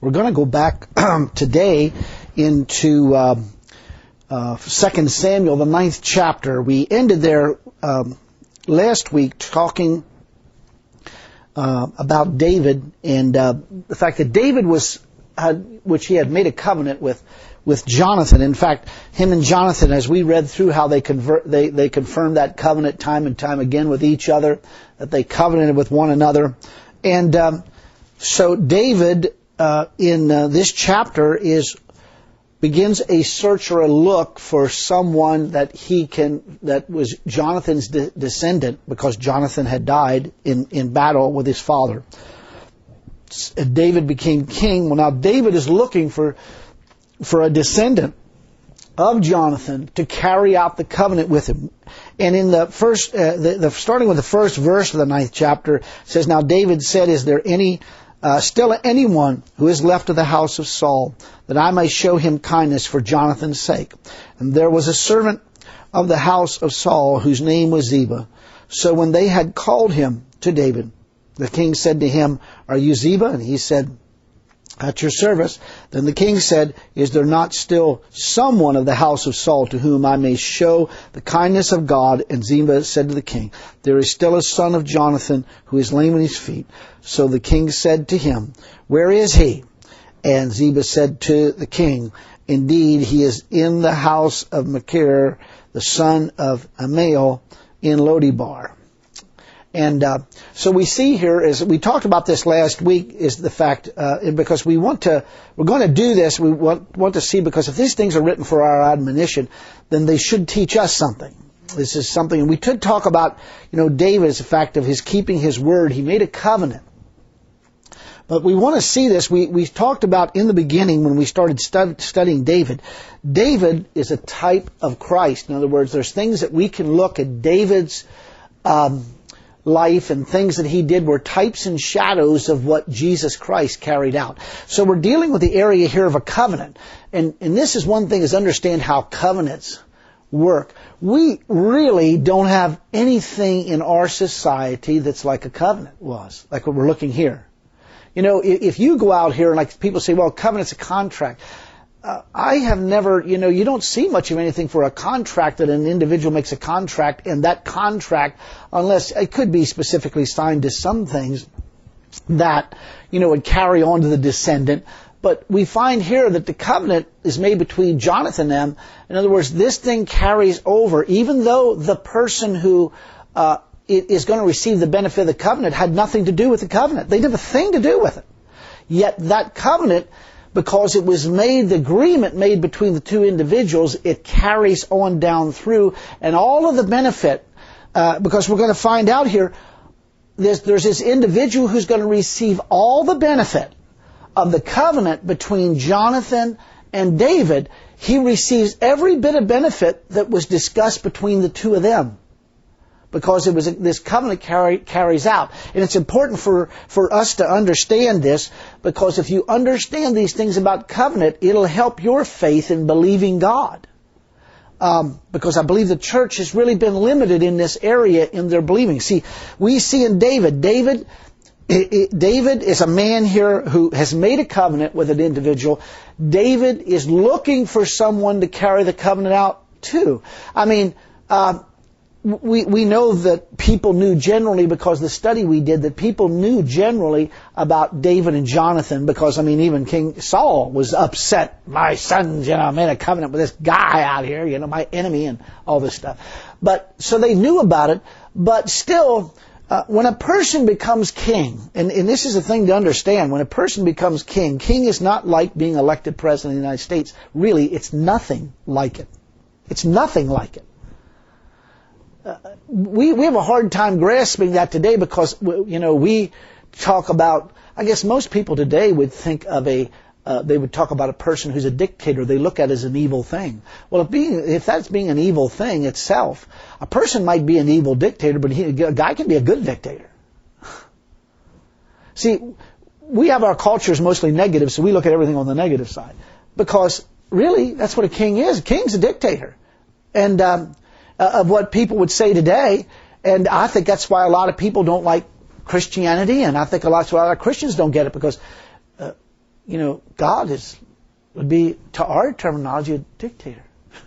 We're going to go back today into 2 Samuel, the 9th chapter. We ended there last week talking about David and the fact that David which he had made a covenant with Jonathan. In fact, him and Jonathan, as we read through how they confirmed that covenant time and time again with each other, that they covenanted with one another. And so David in this chapter begins a search or a look for someone that was Jonathan's descendant, because Jonathan had died in battle with his father. David became king. Well, now David is looking for a descendant of Jonathan to carry out the covenant with him. And in the first, starting with the first verse of the 9th chapter, it says, "Now David said, is there still anyone who is left of the house of Saul, that I may show him kindness for Jonathan's sake? And there was a servant of the house of Saul whose name was Ziba. So when they had called him to David, the king said to him, Are you Ziba? And he said, At your service. Then the king said, Is there not still someone of the house of Saul to whom I may show the kindness of God? And Ziba said to the king, There is still a son of Jonathan who is lame in his feet. So the king said to him, Where is he? And Ziba said to the king, Indeed, he is in the house of Machir, the son of Ammiel, in Lodebar. And so we see here, as we talked about this last week, is the fact, because we're going to do this, we want to see, because if these things are written for our admonition, then they should teach us something. This is something, and we could talk about, David as a fact of his keeping his word. He made a covenant. But we want to see this. We talked about in the beginning when we started studying David. David is a type of Christ. In other words, there's things that we can look at David's life and things that he did were types and shadows of what Jesus Christ carried out. So we're dealing with the area here of a covenant. And this is one thing, is understand how covenants work. We really don't have anything in our society that's like a covenant was, like what we're looking here. If you go out here and like people say, well, covenant's a contract. I have never, you don't see much of anything for a contract, that an individual makes a contract, and that contract, unless it could be specifically signed to some things that, would carry on to the descendant. But we find here that the covenant is made between Jonathan and them. In other words, this thing carries over, even though the person who is going to receive the benefit of the covenant had nothing to do with the covenant. They didn't have a thing to do with it. Yet that covenant, because it was the agreement made between the two individuals, it carries on down through, and all of the benefit, because we're going to find out here, there's this individual who's going to receive all the benefit of the covenant between Jonathan and David. He receives every bit of benefit that was discussed between the two of them, because this covenant carries out. And it's important for us to understand this, because if you understand these things about covenant, it'll help your faith in believing God. Because I believe the church has really been limited in this area in their believing. See, we see in David is a man here who has made a covenant with an individual. David is looking for someone to carry the covenant out too. I mean, we know that people knew generally, because the study we did, that people knew generally about David and Jonathan, because, even King Saul was upset. My sons, made a covenant with this guy out here, my enemy, and all this stuff. But, so they knew about it, but still, when a person becomes king, and this is a thing to understand, when a person becomes king is not like being elected president of the United States. Really, it's nothing like it. It's nothing like it. We have a hard time grasping that today, because, we talk about, I guess most people today would think of they would talk about a person who's a dictator they look at as an evil thing. Well, if that's being an evil thing itself, a person might be an evil dictator, but a guy can be a good dictator. See, we have our cultures mostly negative, so we look at everything on the negative side. Because, really, that's what a king is. A king's a dictator. And, of what people would say today, and I think that's why a lot of people don't like Christianity, and I think a lot of Christians don't get it, because God would be, to our terminology, a dictator.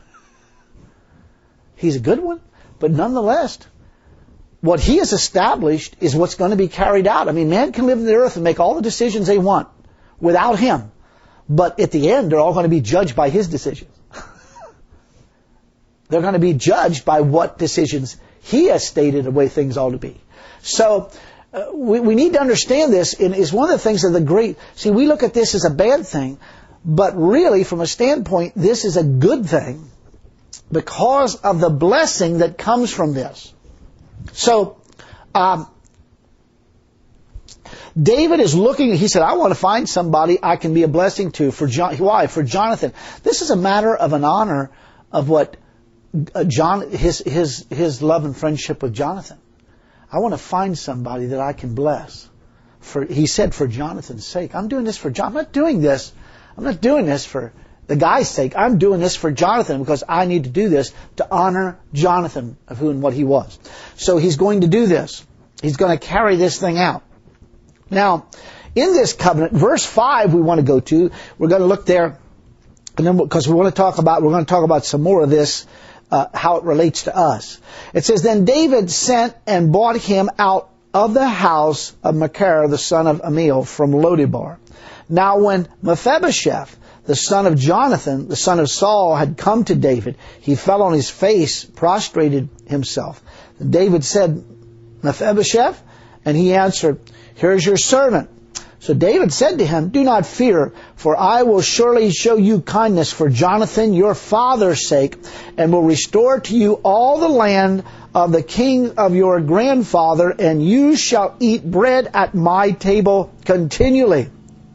He's a good one, but nonetheless, what He has established is what's going to be carried out. I mean, man can live on the earth and make all the decisions they want without Him, but at the end, they're all going to be judged by His decisions. They're going to be judged by what decisions He has stated the way things ought to be. So, we need to understand this, and it's one of the things see, we look at this as a bad thing, but really, from a standpoint, this is a good thing because of the blessing that comes from this. So, David is looking, he said, I want to find somebody I can be a blessing to. Why? For Jonathan. This is a matter of an honor of what his love and friendship with Jonathan. I want to find somebody that I can bless. He said, for Jonathan's sake. I'm doing this for John. I'm not doing this for the guy's sake. I'm doing this for Jonathan because I need to do this to honor Jonathan of who and what he was. So he's going to do this. He's going to carry this thing out. Now, in this covenant, verse 5 we want to go to. We're going to look there, and then because we're going to talk about some more of this, how it relates to us. It says, then David sent and brought him out of the house of Machir, the son of Amiel, from Lodebar. Now when Mephibosheth, the son of Jonathan, the son of Saul, had come to David, he fell on his face, prostrated himself. And David said, Mephibosheth? And he answered, here's your servant. So David said to him, do not fear, for I will surely show you kindness for Jonathan, your father's sake, and will restore to you all the land of the king of your grandfather, and you shall eat bread at my table continually.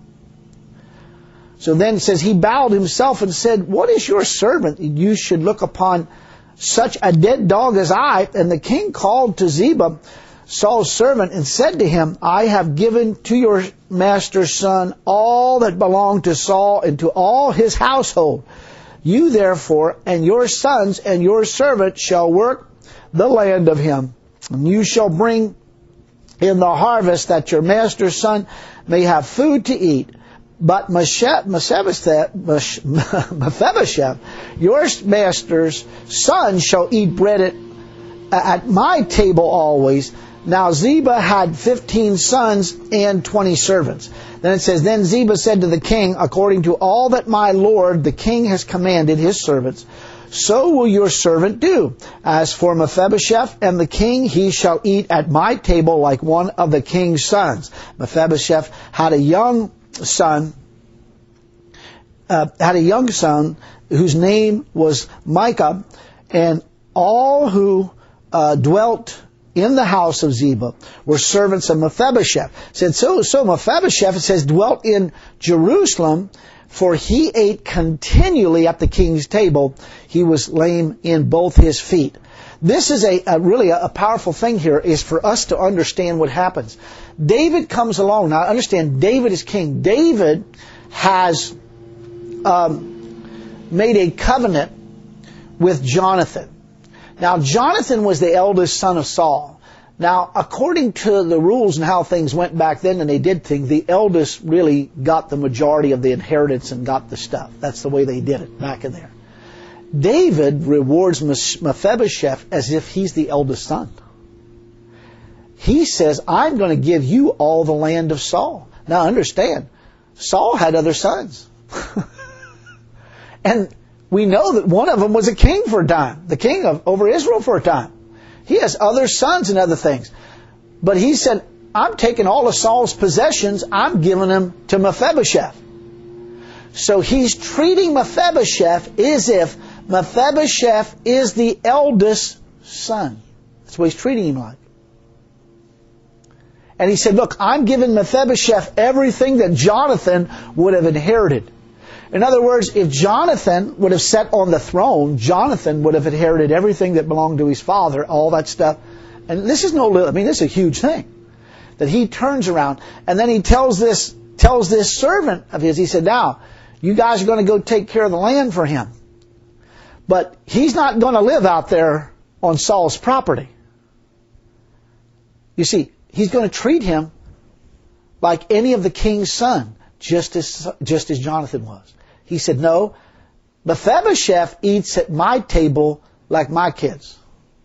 So then it says, he bowed himself and said, what is your servant? You should look upon such a dead dog as I. And the king called to Ziba, Saul's servant, and said to him, I have given to your master's son all that belonged to Saul and to all his household. You therefore and your sons and your servant shall work the land of him. And you shall bring in the harvest that your master's son may have food to eat. But Mephibosheth, your master's son, shall eat bread at my table always. Now Ziba had 15 sons and 20 servants. Then it says, then Ziba said to the king, according to all that my lord the king has commanded his servants, so will your servant do. As for Mephibosheth and the king, he shall eat at my table like one of the king's sons. Mephibosheth had a young son whose name was Micah, and all who dwelt in the house of Ziba were servants of Mephibosheth. It said, so Mephibosheth, it says, dwelt in Jerusalem, for he ate continually at the king's table. He was lame in both his feet. This is really a powerful thing here, is for us to understand what happens. David comes along. Now understand, David is king. David has made a covenant with Jonathan. Now, Jonathan was the eldest son of Saul. Now, according to the rules and how things went back then, and they did things, the eldest really got the majority of the inheritance and got the stuff. That's the way they did it back in there. David rewards Mephibosheth as if he's the eldest son. He says, I'm going to give you all the land of Saul. Now, understand, Saul had other sons. And we know that one of them was a king for a time, the king over Israel for a time. He has other sons and other things. But he said, I'm taking all of Saul's possessions, I'm giving them to Mephibosheth. So he's treating Mephibosheth as if Mephibosheth is the eldest son. That's what he's treating him like. And he said, look, I'm giving Mephibosheth everything that Jonathan would have inherited. In other words, if Jonathan would have sat on the throne, Jonathan would have inherited everything that belonged to his father, all that stuff. And this is this is a huge thing. That he turns around and then he tells this servant of his, he said, now, you guys are going to go take care of the land for him. But he's not going to live out there on Saul's property. You see, he's going to treat him like any of the king's son. just as Jonathan was. He said, no, Mephibosheth eats at my table like my kids.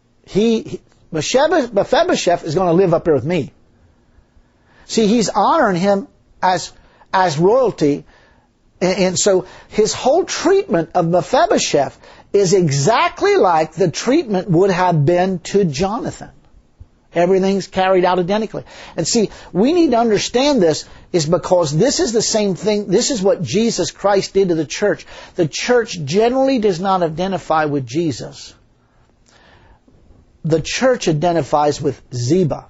Mephibosheth is going to live up here with me. See, he's honoring him as royalty. And so his whole treatment of Mephibosheth is exactly like the treatment would have been to Jonathan. Everything's carried out identically. And see, we need to understand this is because this is the same thing. This is what Jesus Christ did to the church. The church generally does not identify with Jesus. The church identifies with Ziba.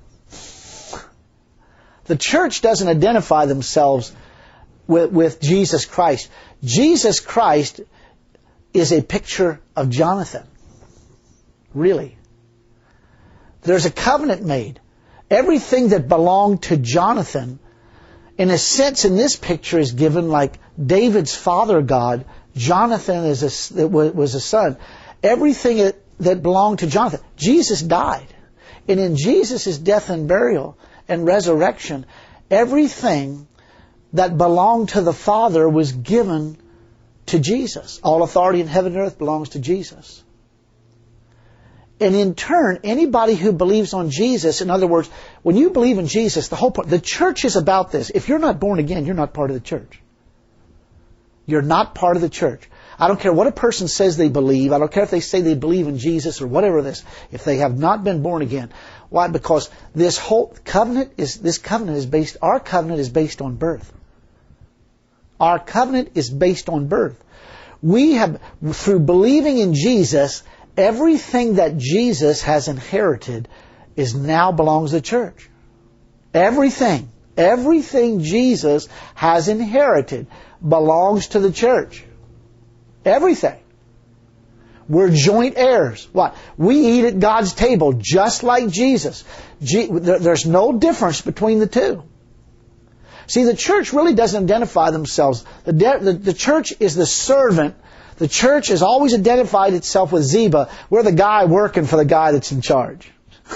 The church doesn't identify themselves with Jesus Christ. Jesus Christ is a picture of Jonathan. Really. There's a covenant made. Everything that belonged to Jonathan, in a sense, in this picture is given like David's father God. Jonathan was a son. Everything that belonged to Jonathan. Jesus died. And in Jesus' death and burial and resurrection, everything that belonged to the Father was given to Jesus. All authority in heaven and earth belongs to Jesus. And in turn, anybody who believes on Jesus, in other words, when you believe in Jesus, the whole point, the church is about this. If you're not born again, you're not part of the church. You're not part of the church. I don't care what a person says they believe. I don't care if they say they believe in Jesus or whatever this. If they have not been born again. Why? Because this whole covenant is based, our covenant is based on birth. Our covenant is based on birth. We have, through believing in Jesus, everything that Jesus has inherited now belongs to the church. Everything Jesus has inherited belongs to the church. Everything. We're joint heirs. What? We eat at God's table just like Jesus. There's no difference between the two. See, the church really doesn't identify themselves. The church is the servant. The church has always identified itself with Ziba. We're the guy working for the guy that's in charge.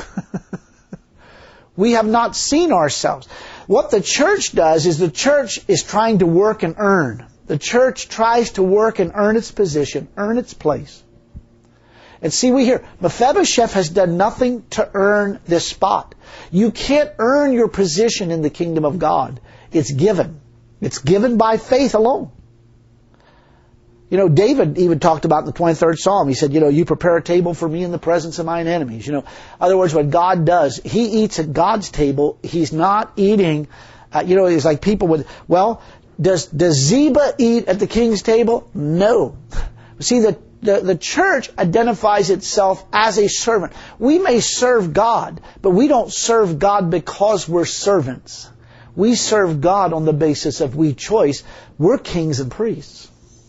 We have not seen ourselves. What the church does is the church is trying to work and earn. The church tries to work and earn its position, earn its place. And see, we hear, Mephibosheth has done nothing to earn this spot. You can't earn your position in the kingdom of God. It's given. It's given by faith alone. You know, David even talked about in the 23rd Psalm. He said, you prepare a table for me in the presence of mine enemies. In other words, what God does, He eats at God's table. He's not eating, it's like people would, does Ziba eat at the king's table? No. See, the church identifies itself as a servant. We may serve God, but we don't serve God because we're servants. We serve God on the basis of choice. We're kings and priests.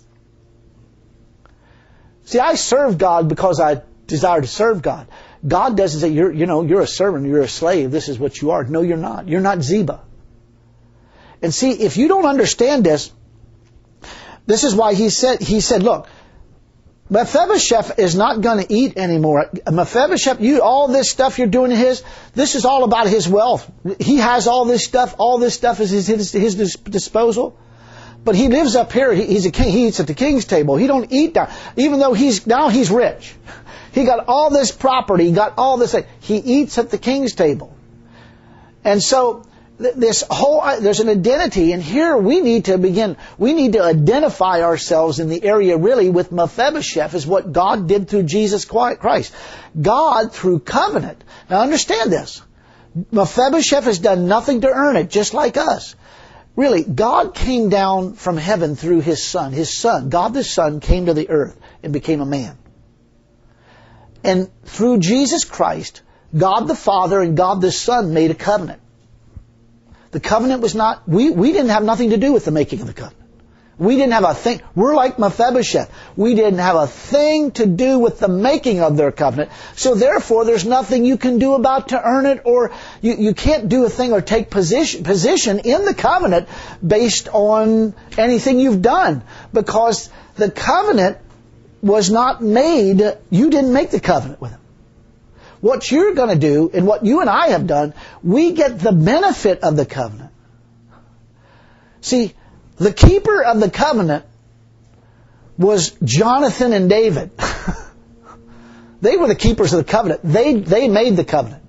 See, I serve God because I desire to serve God. God doesn't say, you're a servant, you're a slave, this is what you are. No, you're not. You're not Ziba. And see, if you don't understand this is why he said, look, Mephibosheth is not going to eat anymore. Mephibosheth, all this stuff you're doing to this is all about his wealth. He has all this stuff is his disposal. But he lives up here, he's a king, he eats at the king's table. He don't eat down, even though he's rich. He got all this property, he got all this, he eats at the king's table. And so, there's an identity, and here we need to identify ourselves in the area really with Mephibosheth, is what God did through Jesus Christ. God, through covenant. Now understand this. Mephibosheth has done nothing to earn it, just like us. Really, God came down from heaven through His Son. His Son, God the Son, came to the earth and became a man. And through Jesus Christ, God the Father and God the Son made a covenant. The covenant was not, we didn't have nothing to do with the making of the covenant. We didn't have a thing. We're like Mephibosheth. We didn't have a thing to do with the making of their covenant. So therefore, there's nothing you can do about to earn it, or you can't do a thing or take position in the covenant based on anything you've done. Because the covenant was not made, you didn't make the covenant with him. What you're going to do, and what you and I have done, we get the benefit of the covenant. See, The keeper of the covenant was Jonathan and David. They were the keepers of the covenant. They made the covenant.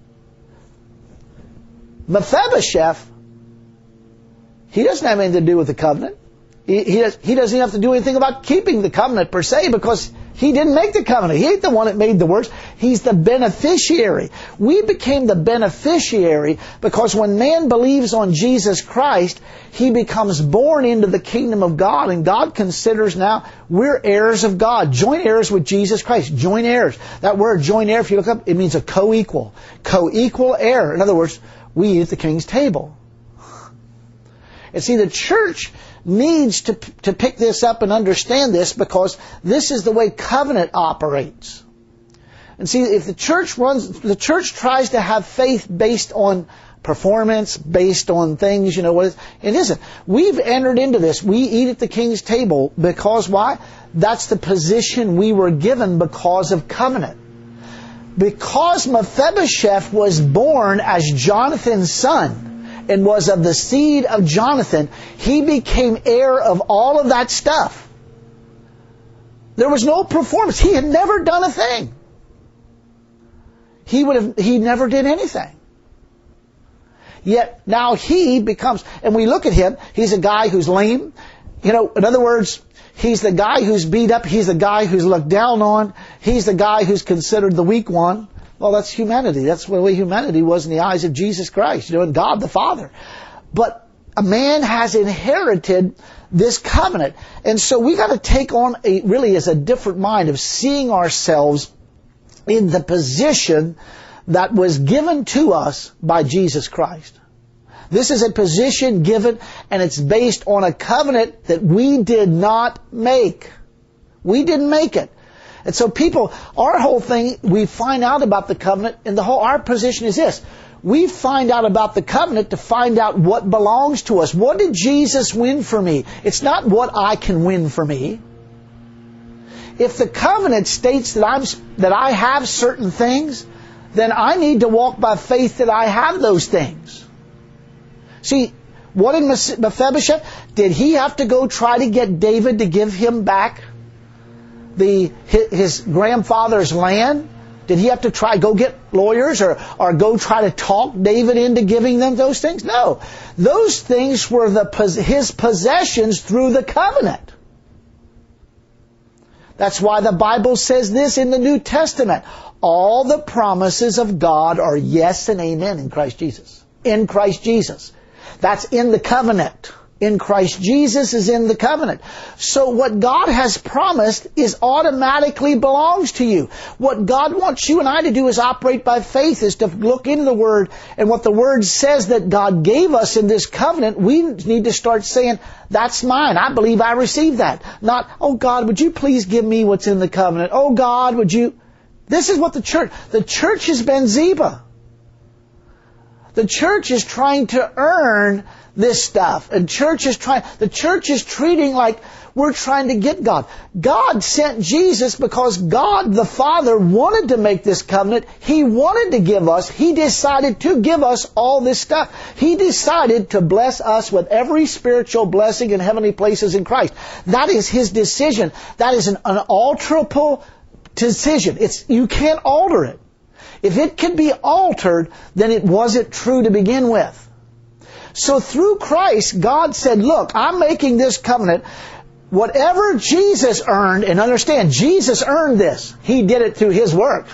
Mephibosheth, he doesn't have anything to do with the covenant. He doesn't have to do anything about keeping the covenant per se, because he didn't make the covenant. He ain't the one that made the works. He's the beneficiary. We became the beneficiary because when man believes on Jesus Christ, he becomes born into the kingdom of God, and God considers now we're heirs of God, joint heirs with Jesus Christ, joint heirs. That word joint heir, if you look up, it means a co-equal heir. In other words, we eat at the king's table. And see, the church needs to pick this up and understand this, because this is the way covenant operates. And see, if the church tries to have faith based on performance, based on things, it isn't. We've entered into this. We eat at the king's table because why? That's the position we were given because of covenant. Because Mephibosheth was born as Jonathan's son, and was of the seed of Jonathan, he became heir of all of that stuff. There was no performance. He had never done a thing. He never did anything. Yet now he becomes, and we look at him, he's a guy who's lame. In other words, he's the guy who's beat up, he's the guy who's looked down on, he's the guy who's considered the weak one. Well, that's humanity. That's the way humanity was in the eyes of Jesus Christ, and God the Father. But a man has inherited this covenant. And so we got to take on really as a different mind of seeing ourselves in the position that was given to us by Jesus Christ. This is a position given, and it's based on a covenant that we did not make. We didn't make it. And so our whole thing, we find out about the covenant, and our position is this. We find out about the covenant to find out what belongs to us. What did Jesus win for me? It's not what I can win for me. If the covenant states that I have certain things, then I need to walk by faith that I have those things. See, what did Mephibosheth? Did he have to go try to get David to give him back his grandfather's land? Did he have to go get lawyers or go try to talk David into giving them those things? No. Those things were his possessions through the covenant. That's why the Bible says this in the New Testament. All the promises of God are yes and amen in Christ Jesus. In Christ Jesus. That's in the covenant. In Christ Jesus is in the covenant. So what God has promised automatically belongs to you. What God wants you and I to do is operate by faith, is to look into the Word, and what the Word says that God gave us in this covenant, we need to start saying, that's mine. I believe I received that. Not, oh God, would you please give me what's in the covenant? Oh God, would you... This is what the church has been Ziba. The church is trying to earn this stuff. And the church is treating like we're trying to get God. God sent Jesus because God the Father wanted to make this covenant. He wanted to give us. He decided to give us all this stuff. He decided to bless us with every spiritual blessing in heavenly places in Christ. That is His decision. That is an unalterable decision. You can't alter it. If it can be altered, then it wasn't true to begin with. So through Christ, God said, look, I'm making this covenant. Whatever Jesus earned, and understand, Jesus earned this. He did it through His work.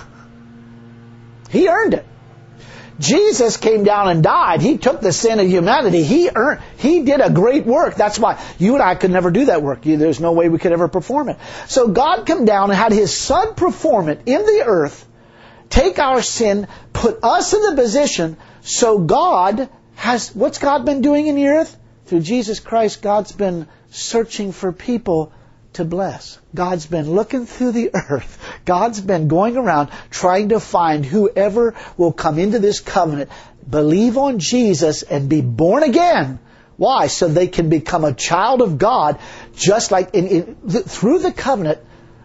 He earned it. Jesus came down and died. He took the sin of humanity. He did a great work. That's why you and I could never do that work. There's no way we could ever perform it. So God came down and had His Son perform it in the earth, take our sin, put us in the position, so what's God been doing in the earth? Through Jesus Christ, God's been searching for people to bless. God's been looking through the earth. God's been going around trying to find whoever will come into this covenant, believe on Jesus, and be born again. Why? So they can become a child of God, just like through the covenant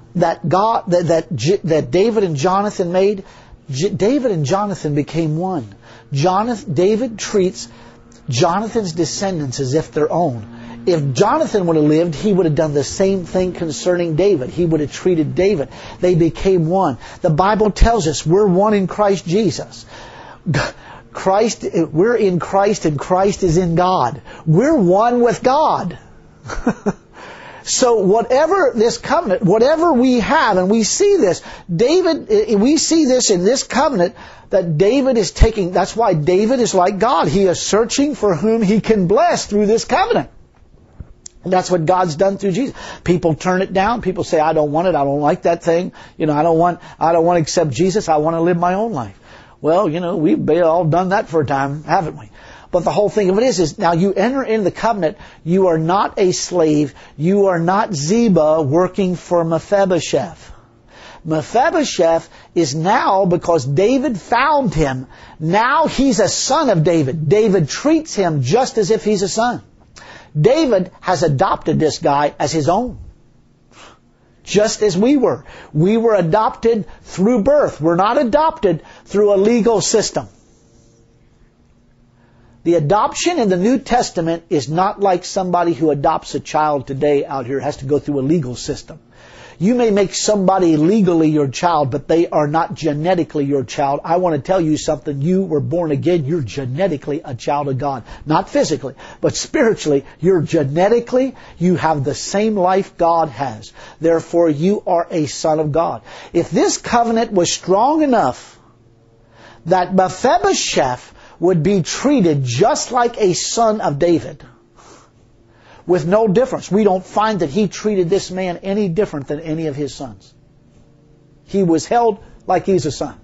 that David and Jonathan made. David and Jonathan became one. David treats Jonathan's descendants as if their own. If Jonathan would have lived, he would have done the same thing concerning David. He would have treated David. They became one. The Bible tells us we're one in Christ Jesus. We're in Christ and Christ is in God. We're one with God. So whatever this covenant, whatever we have, and we see this, we see this in this covenant that David is taking. That's why David is like God. He is searching for whom he can bless through this covenant. And that's what God's done through Jesus. People turn it down. People say, I don't want it. I don't like that thing. I don't want to accept Jesus. I want to live my own life. Well, we've all done that for a time, haven't we? But the whole thing of it is now you enter into the covenant, you are not a slave. You are not Ziba working for Mephibosheth. Mephibosheth is now, because David found him, now he's a son of David. David treats him just as if he's a son. David has adopted this guy as his own. Just as we were. We were adopted through birth. We're not adopted through a legal system. The adoption in the New Testament is not like somebody who adopts a child today out here has to go through a legal system. You may make somebody legally your child, but they are not genetically your child. I want to tell you something. You were born again. You're genetically a child of God. Not physically, but spiritually. You have the same life God has. Therefore, you are a son of God. If this covenant was strong enough that Mephibosheth would be treated just like a son of David, with no difference. We don't find that he treated this man any different than any of his sons. He was held like he's a son.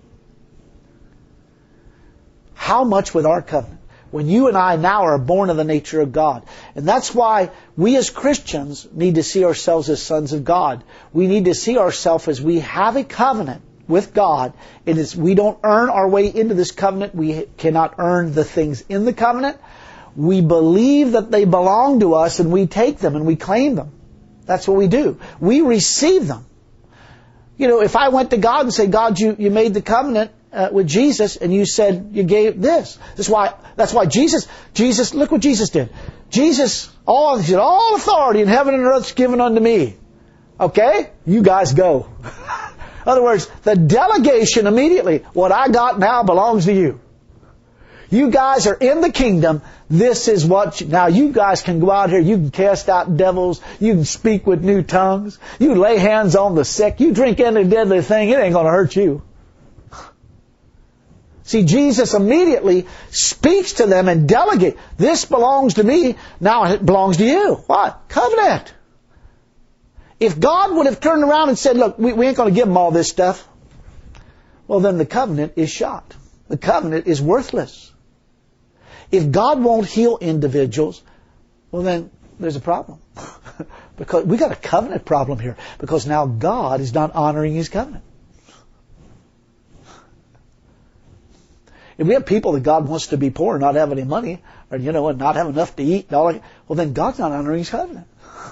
How much with our covenant? When you and I now are born of the nature of God. And that's why we as Christians need to see ourselves as sons of God. We need to see ourselves as we have a covenant with God. We don't earn our way into this covenant. We cannot earn the things in the covenant. We believe that they belong to us and we take them and we claim them. That's what we do. We receive them. If I went to God and said, God, you made the covenant with Jesus and you said you gave this. That's why Jesus, look what Jesus did. Jesus, all authority in heaven and earth is given unto me. Okay? You guys go. In other words, the delegation immediately, what I got now belongs to you. You guys are in the kingdom. This is now you guys can go out here. You can cast out devils. You can speak with new tongues. You can lay hands on the sick. You drink any deadly thing. It ain't going to hurt you. See, Jesus immediately speaks to them and delegates. This belongs to me. Now it belongs to you. What? Covenant. If God would have turned around and said, look, we ain't going to give them all this stuff, well, then the covenant is shot. The covenant is worthless. If God won't heal individuals, well then there's a problem. Because we got a covenant problem here. Because now God is not honoring His covenant. If we have people that God wants to be poor and not have any money, or and not have enough to eat, well then God's not honoring His covenant.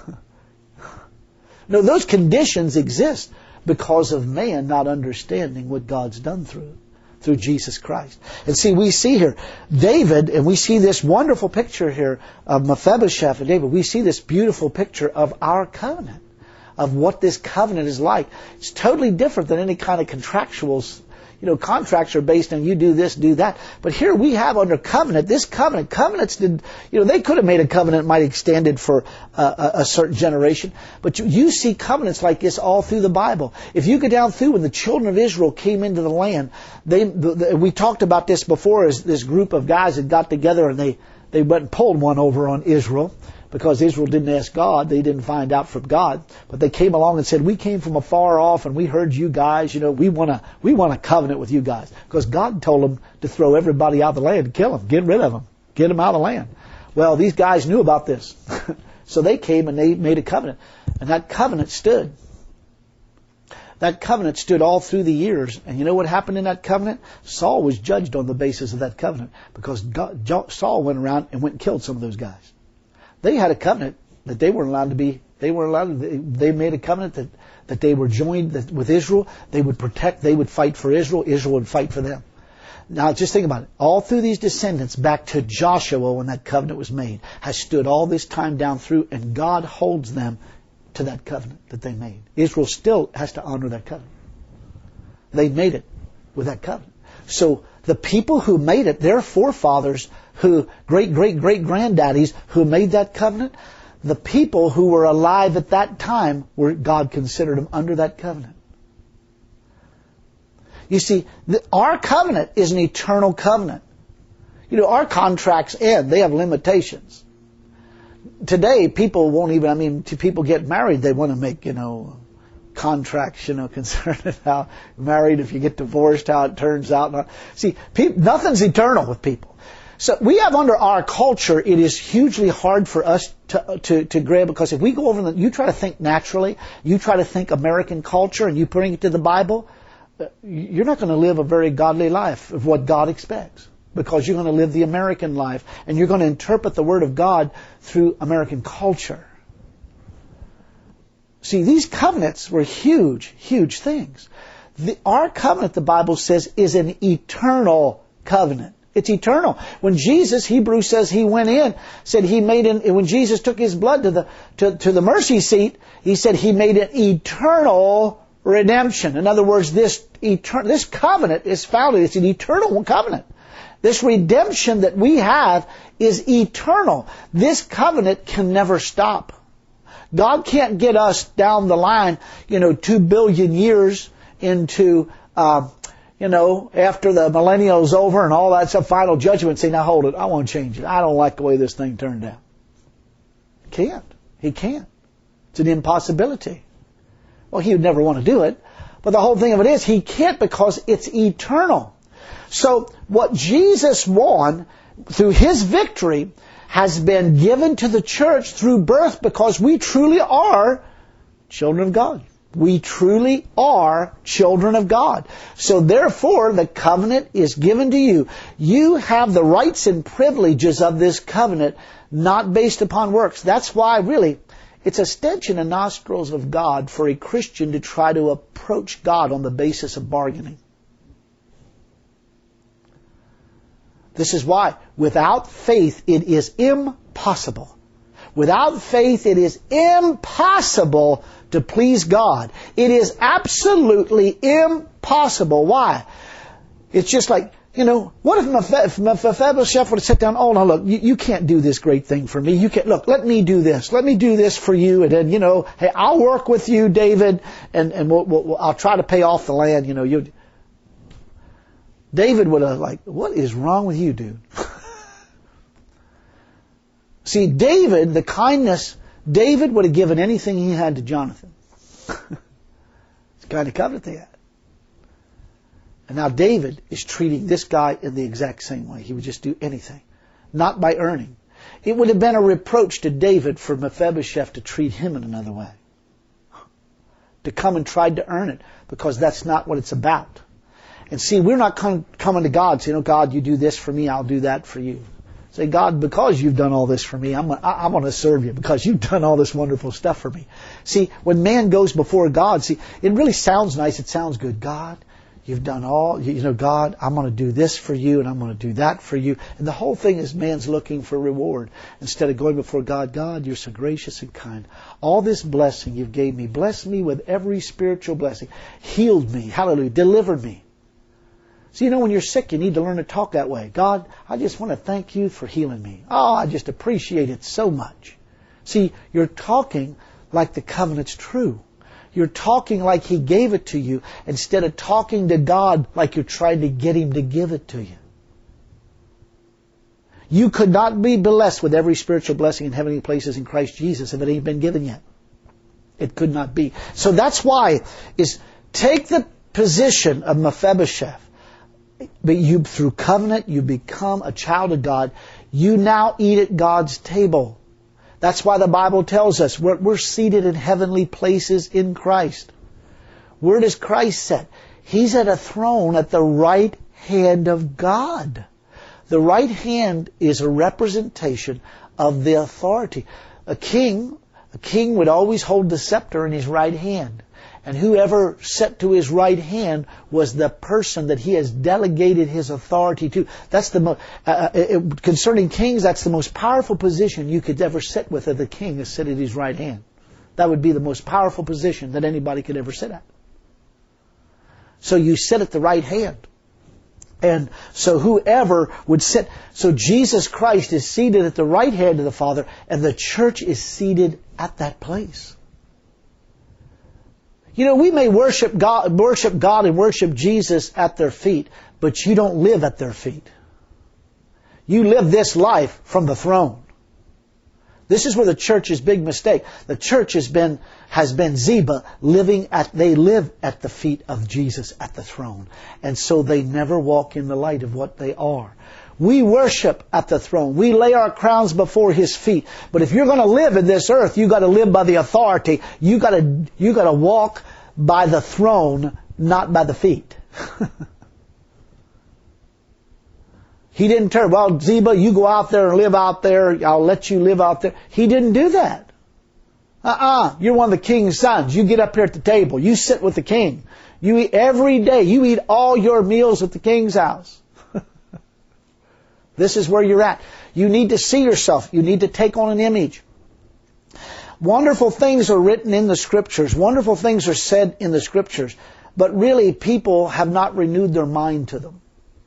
No, those conditions exist because of man not understanding what God's done through Jesus Christ. And see, we see here David, and we see this wonderful picture here of Mephibosheth and David. We see this beautiful picture of our covenant, of what this covenant is like. It's totally different than any kind of contractuals. Contracts are based on you do this, do that. But here we have under covenant, this covenants did, they could have made a covenant might extend it for a certain generation. But you see covenants like this all through the Bible. If you go down through when the children of Israel came into the land, we talked about this before as this group of guys had got together and they went and pulled one over on Israel. Because Israel didn't ask God, they didn't find out from God. But they came along and said, we came from afar off and we heard you guys, we want a covenant with you guys. Because God told them to throw everybody out of the land and kill them, get rid of them, get them out of the land. Well, these guys knew about this. So they came and they made a covenant. And that covenant stood. That covenant stood all through the years. And you know what happened in that covenant? Saul was judged on the basis of that covenant. Because Saul went around and went and killed some of those guys. They had a covenant that they weren't allowed to be. They made a covenant that they were joined with Israel. They would protect. They would fight for Israel. Israel would fight for them. Now just think about it. All through these descendants, back to Joshua when that covenant was made, has stood all this time down through, and God holds them to that covenant that they made. Israel still has to honor that covenant. They made it with that covenant. So the people who made it, their forefathers, who great-great-great-granddaddies who made that covenant, the people who were alive at that time, God considered them under that covenant. You see, our covenant is an eternal covenant. You know, our contracts end. They have limitations. Today, people won't even, people get married, they want to make, contracts, concerning how married, if you get divorced, how it turns out. See, nothing's eternal with people. So we have under our culture, it is hugely hard for us to grab, because if we go over you try to think naturally, you try to think American culture, and you bring it to the Bible, you're not going to live a very godly life of what God expects, because you're going to live the American life, and you're going to interpret the Word of God through American culture. See, these covenants were huge, huge things. Our covenant, the Bible says, is an eternal covenant. It's eternal. When Jesus, Hebrews says, he went in, said he made when Jesus took his blood to the mercy seat, he said he made an eternal redemption. In other words, this covenant is founded. It's an eternal covenant. This redemption that we have is eternal. This covenant can never stop. God can't get us down the line, 2 billion years into, after the millennial's over and all that's a final judgment, say, now hold it, I want to change it. I don't like the way this thing turned out. He can't. It's an impossibility. Well, he would never want to do it. But the whole thing of it is, he can't, because it's eternal. So what Jesus won through his victory has been given to the church through birth, because we truly are children of God. We truly are children of God. So therefore, the covenant is given to you. You have the rights and privileges of this covenant, not based upon works. That's why, really, it's a stench in the nostrils of God for a Christian to try to approach God on the basis of bargaining. This is why, without faith, it is impossible. Without faith, it is impossible to please God. It is absolutely impossible. Why? It's just like, what if Mephibosheth would have sat down, oh, no, look, you can't do this great thing for me. You can't, look, let me do this. Let me do this for you. And then, hey, I'll work with you, David, and I'll try to pay off the land. David would have what is wrong with you, dude? See, David, the kindness, David would have given anything he had to Jonathan. It's the kind of covenant they had. And now David is treating this guy in the exact same way. He would just do anything. Not by earning. It would have been a reproach to David for Mephibosheth to treat him in another way. To come and try to earn it. Because that's not what it's about. And see, we're not coming to God saying, God, you do this for me, I'll do that for you. Say, God, because you've done all this for me, I'm going to serve you because you've done all this wonderful stuff for me. See, when man goes before God, see, it really sounds nice, it sounds good. God, you've done all, God, I'm going to do this for you and I'm going to do that for you. And the whole thing is man's looking for reward. Instead of going before God, God, you're so gracious and kind. All this blessing you've gave me, bless me with every spiritual blessing. Healed me, hallelujah, delivered me. So when you're sick, you need to learn to talk that way. God, I just want to thank you for healing me. Oh, I just appreciate it so much. See, you're talking like the covenant's true. You're talking like He gave it to you instead of talking to God like you're trying to get Him to give it to you. You could not be blessed with every spiritual blessing in heavenly places in Christ Jesus if it ain't been given yet. It could not be. So that's why is take the position of Mephibosheth. But you, through covenant, you become a child of God. You now eat at God's table. That's why the Bible tells us we're seated in heavenly places in Christ. Where does Christ sit? He's at a throne at the right hand of God. The right hand is a representation of the authority. A king would always hold the scepter in his right hand. And whoever sat to his right hand was the person that he has delegated his authority to. That's the concerning kings, that's the most powerful position you could ever sit with, the king is sit at his right hand. That would be the most powerful position that anybody could ever sit at. So you sit at the right hand. And so whoever would sit, so Jesus Christ is seated at the right hand of the Father, and the church is seated at that place. You know, we may worship God and worship Jesus at their feet, but you don't live at their feet. You live this life from the throne. This is where the church's big mistake. The church has been Ziba, they live at the feet of Jesus at the throne. And so they never walk in the light of what they are. We worship at the throne. We lay our crowns before His feet. But if you're going to live in this earth, you got to live by the authority. You got to walk by the throne, not by the feet. He didn't turn, well, Ziba, you go out there and live out there. I'll let you live out there. He didn't do that. You're one of the king's sons. You get up here at the table. You sit with the king. You eat every day. You eat all your meals at the king's house. This is where you're at. You need to see yourself. You need to take on an image. Wonderful things are written in the Scriptures. Wonderful things are said in the Scriptures. But really, people have not renewed their mind to them.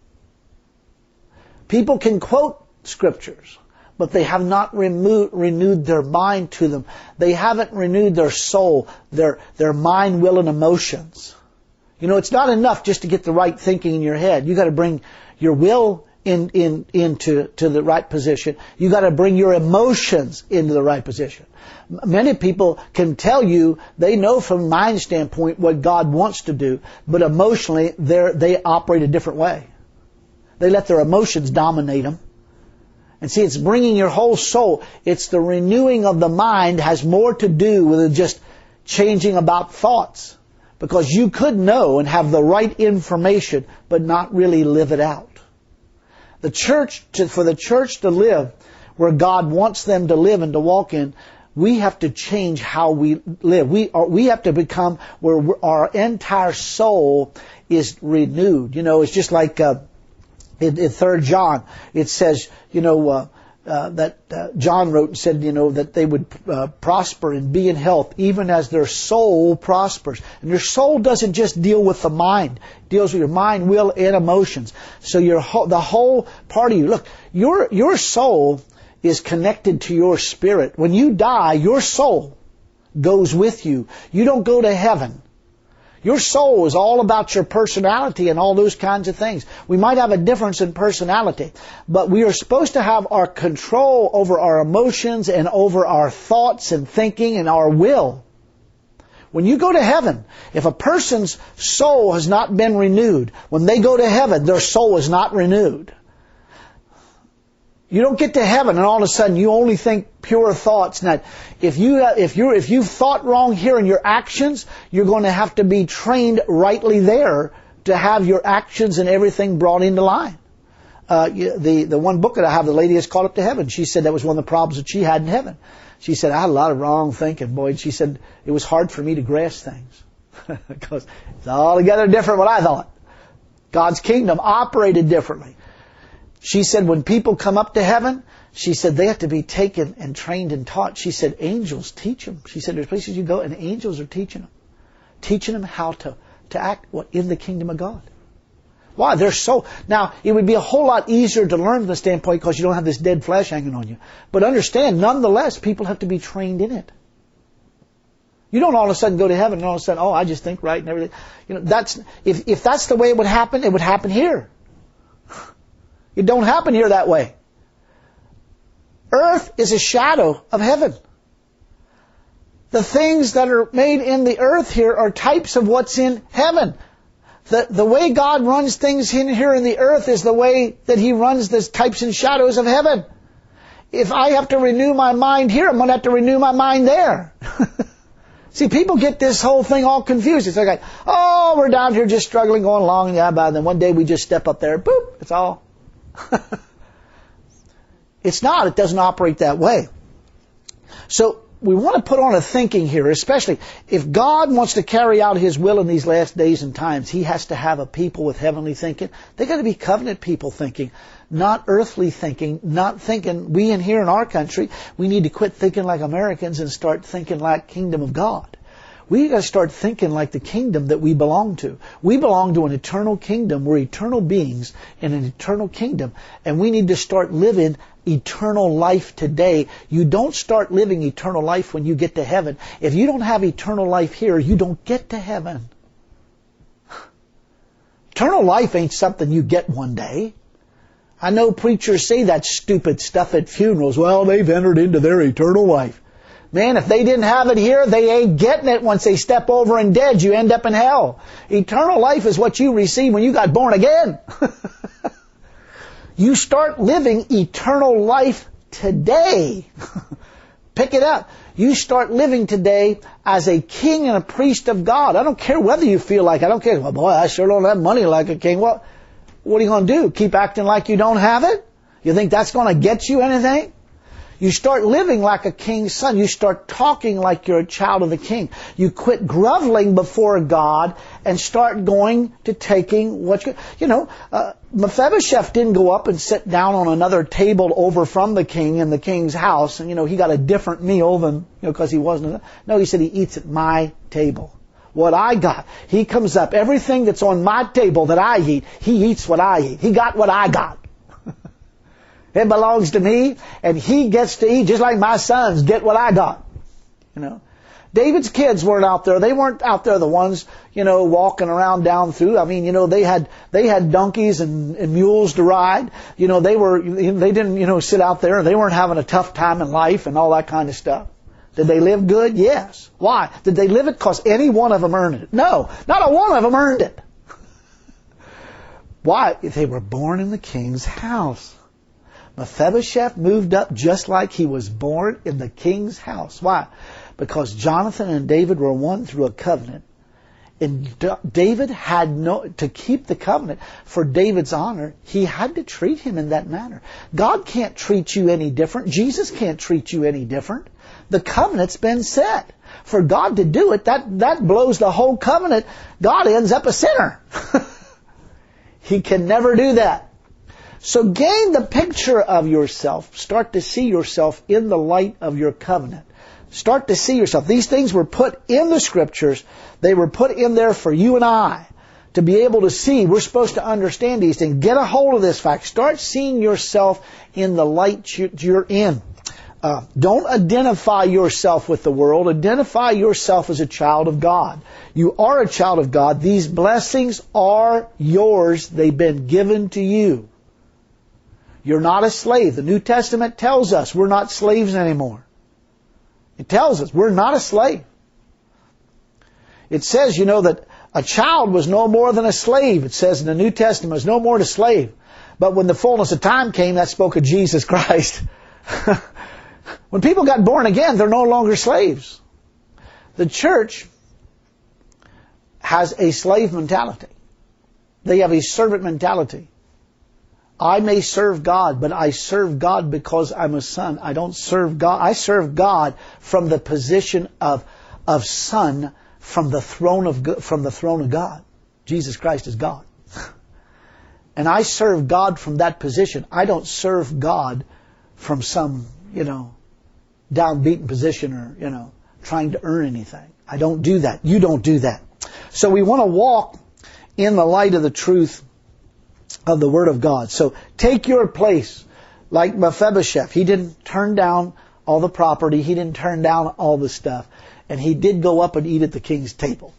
People can quote Scriptures, but they have not renewed their mind to them. They haven't renewed their soul, their mind, will, and emotions. You know, it's not enough just to get the right thinking in your head. You got to bring your will into the right position. You got to bring your emotions into the right position. Many people can tell you they know from mind standpoint what God wants to do, but emotionally they operate a different way. They let their emotions dominate them. And see, it's bringing your whole soul. It's the renewing of the mind has more to do with just changing about thoughts. Because you could know and have the right information, but not really live it out. For the church to live where God wants them to live and to walk in, we have to change how we live. We have to become where our entire soul is renewed. You know, it's just like in 3 John, it says, that John wrote and said, that they would prosper and be in health, even as their soul prospers. And your soul doesn't just deal with the mind. It deals with your mind, will, and emotions. So the whole part of you. Look, your soul is connected to your spirit. When you die, your soul goes with you. You don't go to heaven. Your soul is all about your personality and all those kinds of things. We might have a difference in personality, but we are supposed to have our control over our emotions and over our thoughts and thinking and our will. When you go to heaven, if a person's soul has not been renewed, when they go to heaven, their soul is not renewed. You don't get to heaven and all of a sudden you only think pure thoughts. Now, if you've thought wrong here in your actions, you're going to have to be trained rightly there to have your actions and everything brought into line. The one book that I have, the lady is called up to heaven. She said that was one of the problems that she had in heaven. She said, I had a lot of wrong thinking, boy. And she said, it was hard for me to grasp things. Because it's altogether different what I thought. God's kingdom operated differently. She said when people come up to heaven, she said they have to be taken and trained and taught. She said angels teach them. She said there's places you go and angels are teaching them how to act in the kingdom of God. Why? They're so... Now, it would be a whole lot easier to learn from the standpoint because you don't have this dead flesh hanging on you. But understand, nonetheless, people have to be trained in it. You don't all of a sudden go to heaven and all of a sudden, I just think right and everything. If that's the way it would happen here. It don't happen here that way. Earth is a shadow of heaven. The things that are made in the earth here are types of what's in heaven. The way God runs things here in the earth is the way that He runs the types and shadows of heaven. If I have to renew my mind here, I'm going to have to renew my mind there. See, people get this whole thing all confused. It's like, we're down here just struggling, going along, and then one day we just step up there, boop, it's all... It's not. It doesn't operate that way. So we want to put on a thinking here, especially if God wants to carry out His will in these last days and times, He has to have a people with heavenly thinking. They got to be covenant people thinking, not earthly thinking, not thinking, we in here in our country, we need to quit thinking like Americans and start thinking like kingdom of God. We got to start thinking like the kingdom that we belong to. We belong to an eternal kingdom. We're eternal beings in an eternal kingdom. And we need to start living eternal life today. You don't start living eternal life when you get to heaven. If you don't have eternal life here, you don't get to heaven. Eternal life ain't something you get one day. I know preachers say that stupid stuff at funerals. Well, they've entered into their eternal life. Man, if they didn't have it here, they ain't getting it once they step over and dead. You end up in hell. Eternal life is what you receive when you got born again. You start living eternal life today. Pick it up. You start living today as a king and a priest of God. I don't care whether you feel like, I don't care. Well, boy, I sure don't have money like a king. Well, what are you going to do? Keep acting like you don't have it? You think that's going to get you anything? You start living like a king's son. You start talking like you're a child of the king. You quit groveling before God and start going to taking what Mephibosheth didn't go up and sit down on another table over from the king in the king's house. And, he got a different meal than, because he wasn't. No, he said he eats at my table. What I got. He comes up. Everything that's on my table that I eat, he eats what I eat. He got what I got. It belongs to me, and he gets to eat just like my sons get what I got. David's kids weren't out there. They weren't out there the ones, walking around down through. I mean, they had donkeys and mules to ride. They didn't, sit out there. They weren't having a tough time in life and all that kind of stuff. Did they live good? Yes. Why? Did they live it because any one of them earned it? No, not a one of them earned it. Why? They were born in the king's house. Mephibosheth moved up just like he was born in the king's house. Why? Because Jonathan and David were one through a covenant. And David had to keep the covenant for David's honor, he had to treat him in that manner. God can't treat you any different. Jesus can't treat you any different. The covenant's been set. For God to do it, that blows the whole covenant. God ends up a sinner. He can never do that. So gain the picture of yourself. Start to see yourself in the light of your covenant. Start to see yourself. These things were put in the Scriptures. They were put in there for you and I to be able to see. We're supposed to understand these things. Get a hold of this fact. Start seeing yourself in the light you're in. Don't identify yourself with the world. Identify yourself as a child of God. You are a child of God. These blessings are yours. They've been given to you. You're not a slave. The New Testament tells us we're not slaves anymore. It tells us we're not a slave. It says, that a child was no more than a slave. It says in the New Testament, was no more than a slave. But when the fullness of time came, that spoke of Jesus Christ. When people got born again, they're no longer slaves. The church has a slave mentality. They have a servant mentality. I may serve God, but I serve God because I'm a son. I don't serve God. I serve God from the position of son from the throne of God. Jesus Christ is God. And I serve God from that position. I don't serve God from some, downbeaten position or, trying to earn anything. I don't do that. You don't do that. So we want to walk in the light of the truth of the Word of God. So take your place like Mephibosheth. He didn't turn down all the property. He didn't turn down all the stuff. And he did go up and eat at the king's table.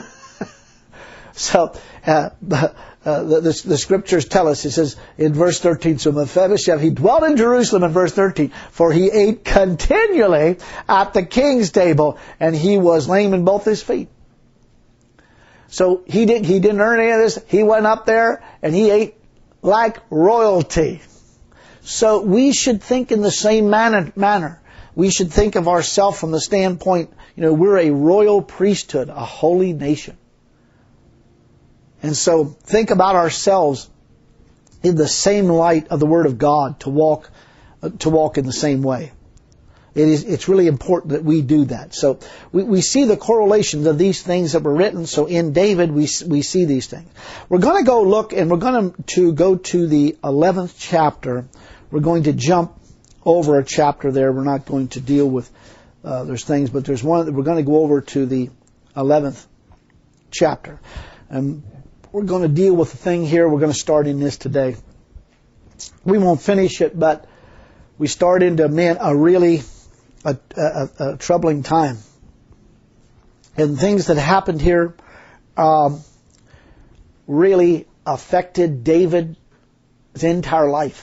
So the Scriptures tell us, it says in verse 13, so Mephibosheth, he dwelt in Jerusalem in verse 13, for he ate continually at the king's table, and he was lame in both his feet. So he didn't earn any of this. He went up there and he ate like royalty. So we should think in the same manner. We should think of ourselves from the standpoint, we're a royal priesthood, a holy nation. And so think about ourselves in the same light of the Word of God to walk in the same way. It's really important that we do that. So we see the correlations of these things that were written. So in David, we see these things. We're going to go look, and we're going to go to the 11th chapter. We're going to jump over a chapter there. We're not going to deal with, there's things, but there's one that we're going to go over to the 11th chapter. And we're going to deal with the thing here. We're going to start in this today. We won't finish it, but we start into, a really a troubling time. And things that happened here really affected David's entire life.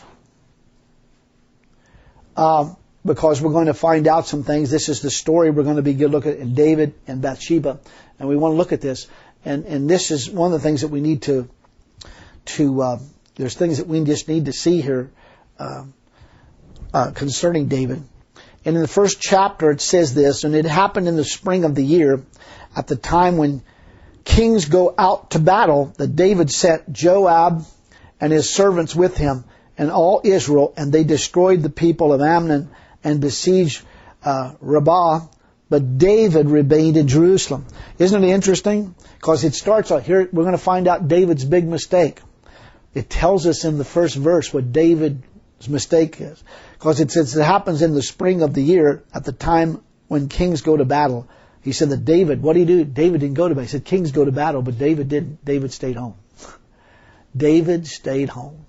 Because we're going to find out some things. This is the story we're going to be looking at in David and Bathsheba. And we want to look at this. And this is one of the things that we need to there's things that we just need to see here concerning David. And in the first chapter it says this, and it happened in the spring of the year, at the time when kings go out to battle, that David sent Joab and his servants with him and all Israel, and they destroyed the people of Ammon and besieged Rabbah. But David remained in Jerusalem. Isn't it interesting? Because it starts out here, we're going to find out David's big mistake. It tells us in the first verse what David's mistake is. Because it says it happens in the spring of the year, at the time when kings go to battle. He said that David, what did he do? David didn't go to battle. He said kings go to battle, but David didn't. David stayed home. David stayed home.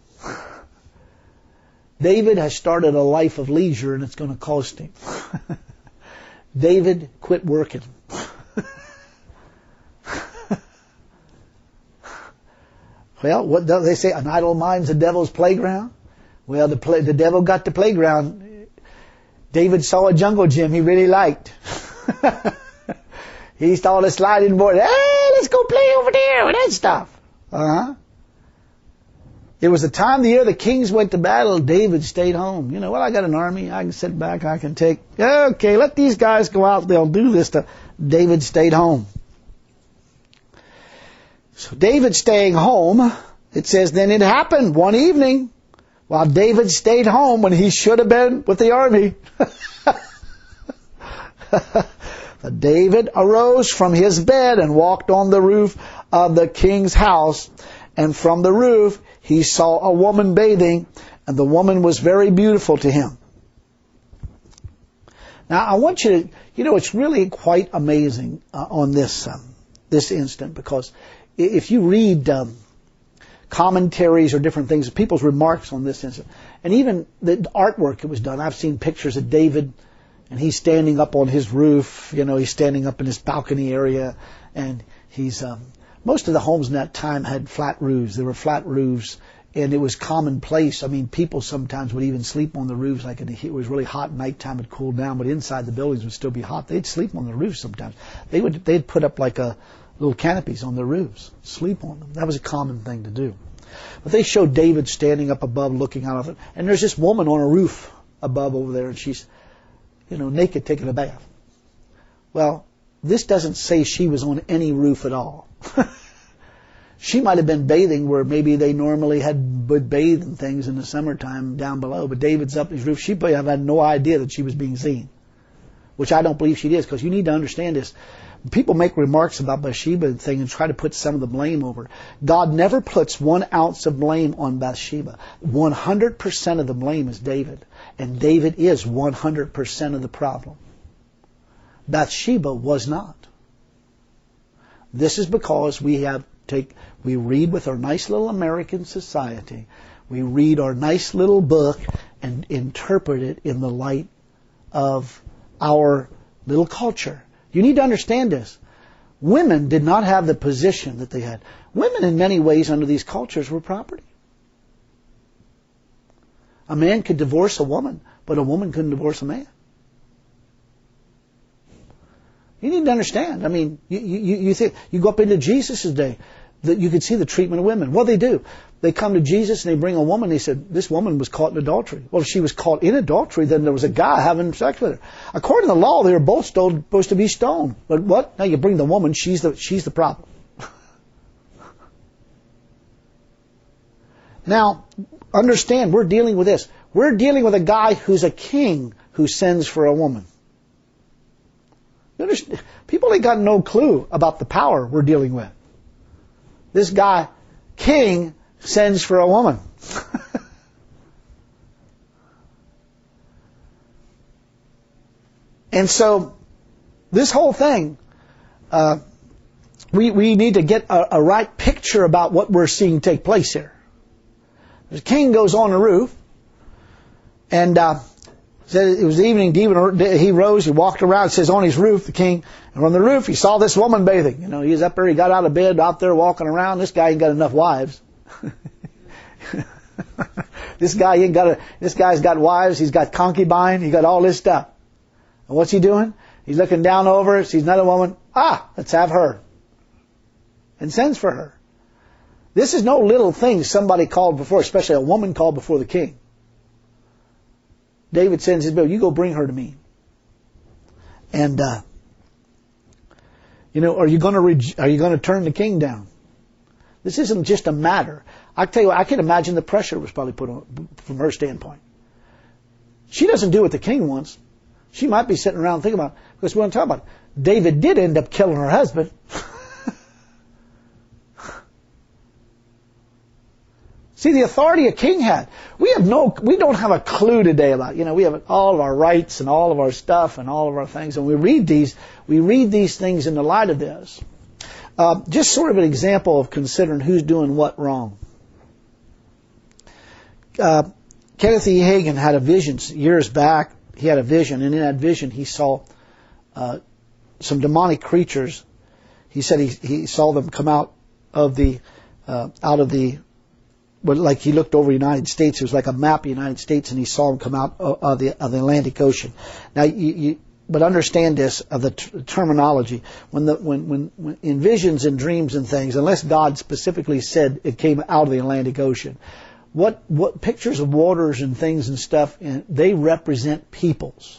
David has started a life of leisure, and it's going to cost him. David quit working. Well, what do they say? An idle mind's the devil's playground. Well, the devil got the playground. David saw a jungle gym he really liked. He saw the sliding board. Hey, let's go play over there with that stuff. It was the time of the year the kings went to battle. David stayed home. You know, well, I got an army. I can sit back. I can take. Okay, let these guys go out. They'll do this stuff. David stayed home. So David staying home, it says, then it happened one evening while David stayed home when he should have been with the army. David arose from his bed and walked on the roof of the king's house. And from the roof he saw a woman bathing, and the woman was very beautiful to him. Now I want you to, it's really quite amazing on this instant, because if you read commentaries or different things, people's remarks on this incident, and even the artwork that was done. I've seen pictures of David, and he's standing up on his roof. He's standing up in his balcony area, and he's most of the homes in that time had flat roofs. There were flat roofs, and it was commonplace. I mean, people sometimes would even sleep on the roofs. Like it was really hot at nighttime, it'd cool down, but inside the buildings would still be hot. They'd sleep on the roofs sometimes. They'd put up like little canopies on the roofs, sleep on them. That was a common thing to do. But they showed David standing up above, looking out of it, and there's this woman on a roof above over there, and she's, naked, taking a bath. Well, this doesn't say she was on any roof at all. She might have been bathing where maybe they normally would bathe and things in the summertime down below, but David's up his roof. She probably had no idea that she was being seen, which I don't believe she is, because you need to understand this. People make remarks about Bathsheba and thing and try to put some of the blame over. God never puts 1 ounce of blame on Bathsheba. 100% of the blame is David. And David is 100% of the problem. Bathsheba was not. This is because we read with our nice little American society. We read our nice little book and interpret it in the light of our little culture. You need to understand this. Women did not have the position that they had. Women in many ways under these cultures were property. A man could divorce a woman, but a woman couldn't divorce a man. You need to understand. I mean, you think, you go up into Jesus' day, that you could see the treatment of women. What do? They come to Jesus and they bring a woman. They said, this woman was caught in adultery. Well, if she was caught in adultery, then there was a guy having sex with her. According to the law, they were both supposed to be stoned. But what? Now you bring the woman, she's the problem. Now, understand, we're dealing with this. We're dealing with a guy who's a king, who sends for a woman. People ain't got no clue about the power we're dealing with. This guy, king, sends for a woman. And so, this whole thing, we need to get a right picture about what we're seeing take place here. The king goes on the roof, and said it was evening. He rose, he walked around. It says on his roof, the king, and on the roof he saw this woman bathing. You know, he's up there. He got out of bed, out there walking around. This guy ain't got enough wives. This guy's got wives. He's got concubine. He got all this stuff. And what's he doing? He's looking down over, sees another woman. Let's have her. And sends for her. This is no little thing somebody called before, especially a woman called before the king. David sends his bill, you go bring her to me. And, are you going to turn the king down? This isn't just a matter. I tell you what, I can imagine the pressure was probably put on from her standpoint. She doesn't do what the king wants. She might be sitting around thinking about it. Because we're going to talk about it. David did end up killing her husband. See, the authority a king had. We don't have a clue today about, we have all of our rights and all of our stuff and all of our things. And we read these things in the light of this. Just sort of an example of considering who's doing what wrong. Kenneth E. Hagin had a vision years back. He had a vision, and in that vision he saw some demonic creatures. He said he saw them come out of the like he looked over the United States. It was like a map of the United States, and he saw them come out of the Atlantic Ocean. Now, but understand this of the terminology. When in visions and dreams and things, unless God specifically said it came out of the Atlantic Ocean, what pictures of waters and things and stuff, they represent peoples.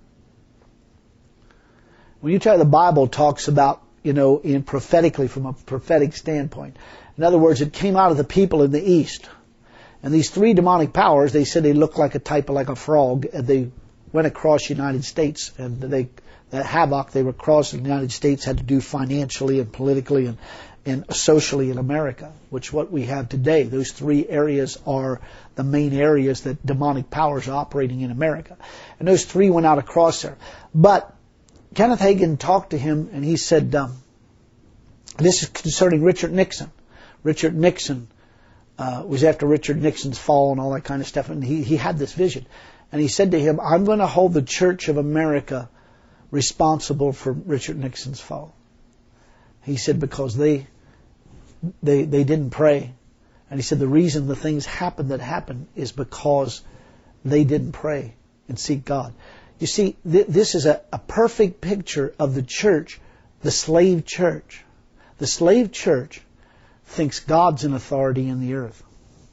When you try the Bible talks about, in prophetically from a prophetic standpoint. In other words, it came out of the people in the East. And these three demonic powers, they said they looked like a type of like a frog. And they went across the United States, and the havoc they were crossing the United States had to do financially and politically and socially in America, which what we have today. Those three areas are the main areas that demonic powers are operating in America. And those three went out across there. But Kenneth Hagin talked to him, and he said, this is concerning Richard Nixon. Richard Nixon was after Richard Nixon's fall and all that kind of stuff, and he had this vision. And he said to him, I'm going to hold the Church of America responsible for Richard Nixon's fall. He said, because they didn't pray. And he said the reason the things happened that happened is because they didn't pray and seek God. You see, this is a perfect picture of the church, the slave church. The slave church thinks God's in authority in the earth.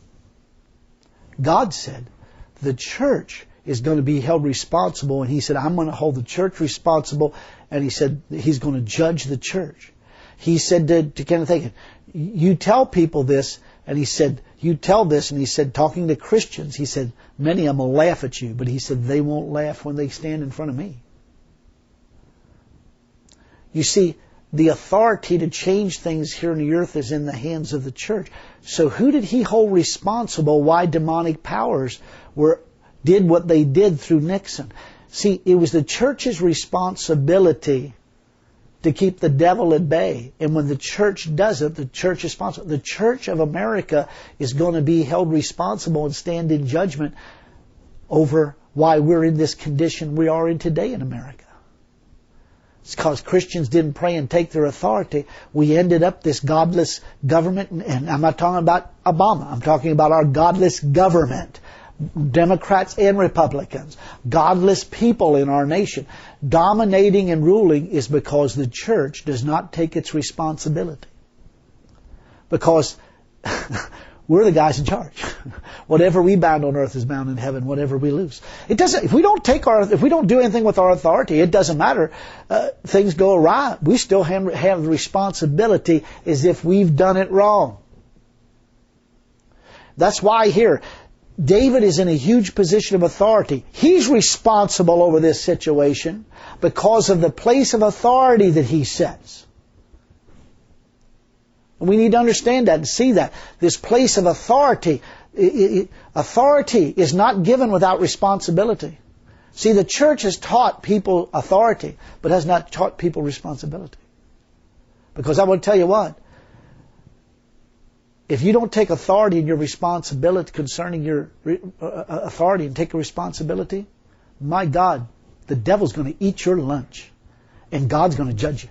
God said the church is going to be held responsible, and He said, I'm going to hold the church responsible, and He said He's going to judge the church. He said to Kenneth Hagin, you tell people this, and he said, you tell this, and he said, talking to Christians, he said, many of them will laugh at you, but he said, they won't laugh when they stand in front of me. You see, the authority to change things here on the earth is in the hands of the church. So who did He hold responsible why demonic powers did what they did through Nixon? See, it was the church's responsibility to keep the devil at bay. And when the church does it, the church is responsible. The Church of America is going to be held responsible and stand in judgment over why we're in this condition we are in today in America. It's because Christians didn't pray and take their authority. We ended up this godless government, and I'm not talking about Obama. I'm talking about our godless government. Democrats and Republicans. Godless people in our nation. Dominating and ruling is because the church does not take its responsibility. Because we're the guys in charge. Whatever we bind on earth is bound in heaven. Whatever we loose. It doesn't. If we don't do anything with our authority, it doesn't matter. Things go awry. We still have the responsibility as if we've done it wrong. That's why here, David is in a huge position of authority. He's responsible over this situation because of the place of authority that he sets. And we need to understand that and see that. This place of authority, authority is not given without responsibility. See, the church has taught people authority, but has not taught people responsibility. Because I want to tell you what, if you don't take authority in your responsibility concerning your authority and take a responsibility, my God, the devil's going to eat your lunch and God's going to judge you.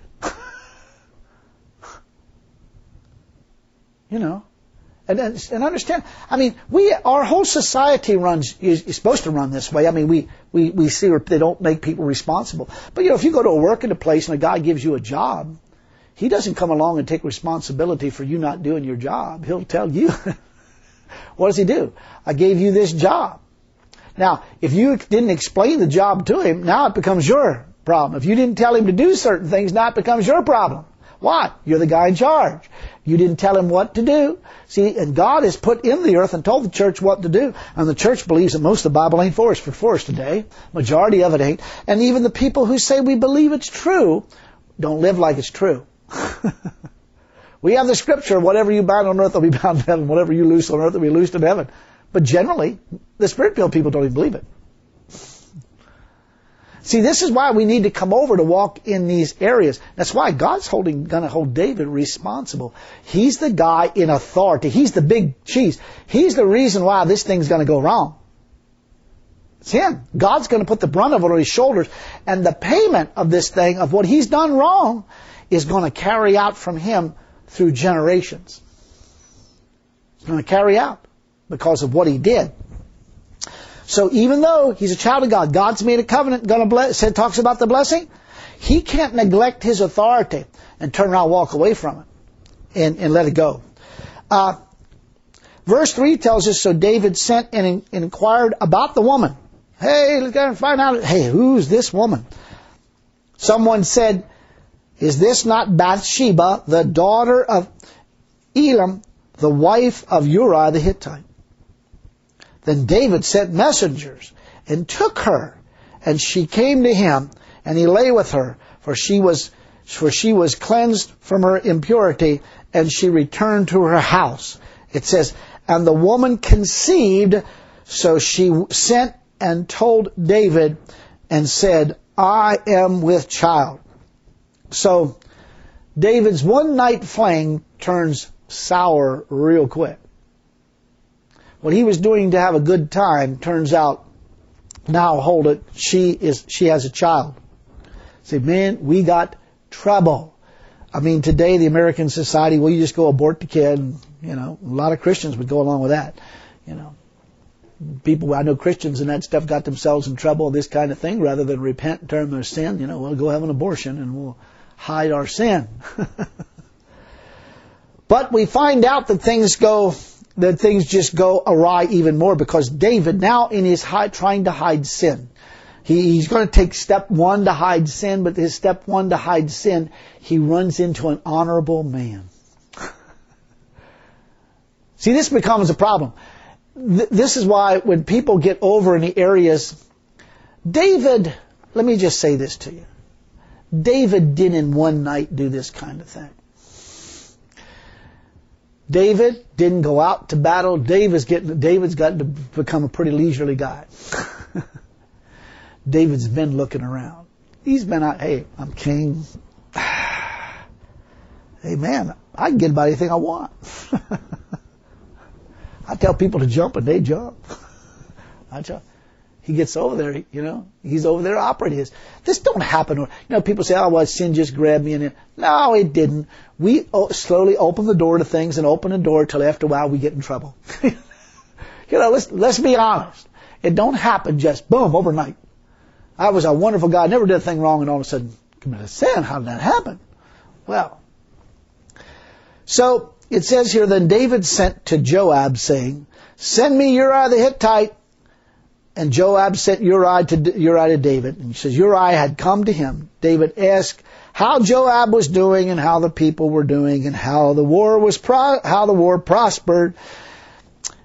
You know, and understand. I mean, our whole society is supposed to run this way. I mean, we see where they don't make people responsible. But if you go to a working place and a guy gives you a job, he doesn't come along and take responsibility for you not doing your job. He'll tell you. What does he do? I gave you this job. Now, if you didn't explain the job to him, now it becomes your problem. If you didn't tell him to do certain things, now it becomes your problem. Why? You're the guy in charge. You didn't tell him what to do. See, and God has put in the earth and told the church what to do. And the church believes that most of the Bible ain't for us today. Majority of it ain't. And even the people who say we believe it's true don't live like it's true. We have the scripture, whatever you bind on earth will be bound in heaven. Whatever you loose on earth will be loosed in heaven. But generally, the spirit-filled people don't even believe it. See, this is why we need to come over to walk in these areas. That's why God's going to hold David responsible. He's the guy in authority. He's the big cheese. He's the reason why this thing's going to go wrong. It's him. God's going to put the brunt of it on his shoulders. And the payment of this thing, of what he's done wrong, is going to carry out from him through generations. It's going to carry out because of what he did. So even though he's a child of God, God's made a covenant, talks about the blessing, he can't neglect his authority and turn around and walk away from it and let it go. Verse 3 tells us, so David sent and inquired about the woman. Hey, let's go and find out, hey, who's this woman? Someone said, is this not Bathsheba, the daughter of Elam, the wife of Uriah the Hittite? Then David sent messengers and took her, and she came to him, and he lay with her, for she was cleansed from her impurity, and she returned to her house. It says, and the woman conceived, so she sent and told David and said, I am with child. So David's one night fling turns sour real quick. What he was doing to have a good time turns out, now hold it, she has a child. Say, man, we got trouble. I mean, today the American society, well, you just go abort the kid. And, a lot of Christians would go along with that. People, I know Christians and that stuff got themselves in trouble, this kind of thing, rather than repent and turn their sin. We'll go have an abortion and we'll hide our sin. But we find out that things just go awry even more, because David now in his trying to hide sin. He's going to take step one to hide sin, but his step one to hide sin, he runs into an honorable man. See, this becomes a problem. This is why when people get over in the areas, David, let me just say this to you. David didn't in one night do this kind of thing. David didn't go out to battle. David's got to become a pretty leisurely guy. David's been looking around. He's been out, hey, I'm king. Hey man, I can get about anything I want. I tell people to jump and they jump. He gets over there, he's over there operating. This don't happen. People say, oh, well, sin just grabbed me in it. No, it didn't. We slowly open the door to things and open the door till after a while we get in trouble. Let's be honest. It don't happen just, boom, overnight. I was a wonderful guy, never did a thing wrong, and all of a sudden committed sin. How did that happen? Well, so it says here, then David sent to Joab, saying, send me Uriah the Hittite. And Joab sent Uriah to David. And he says, Uriah had come to him. David asked how Joab was doing and how the people were doing and how the war prospered.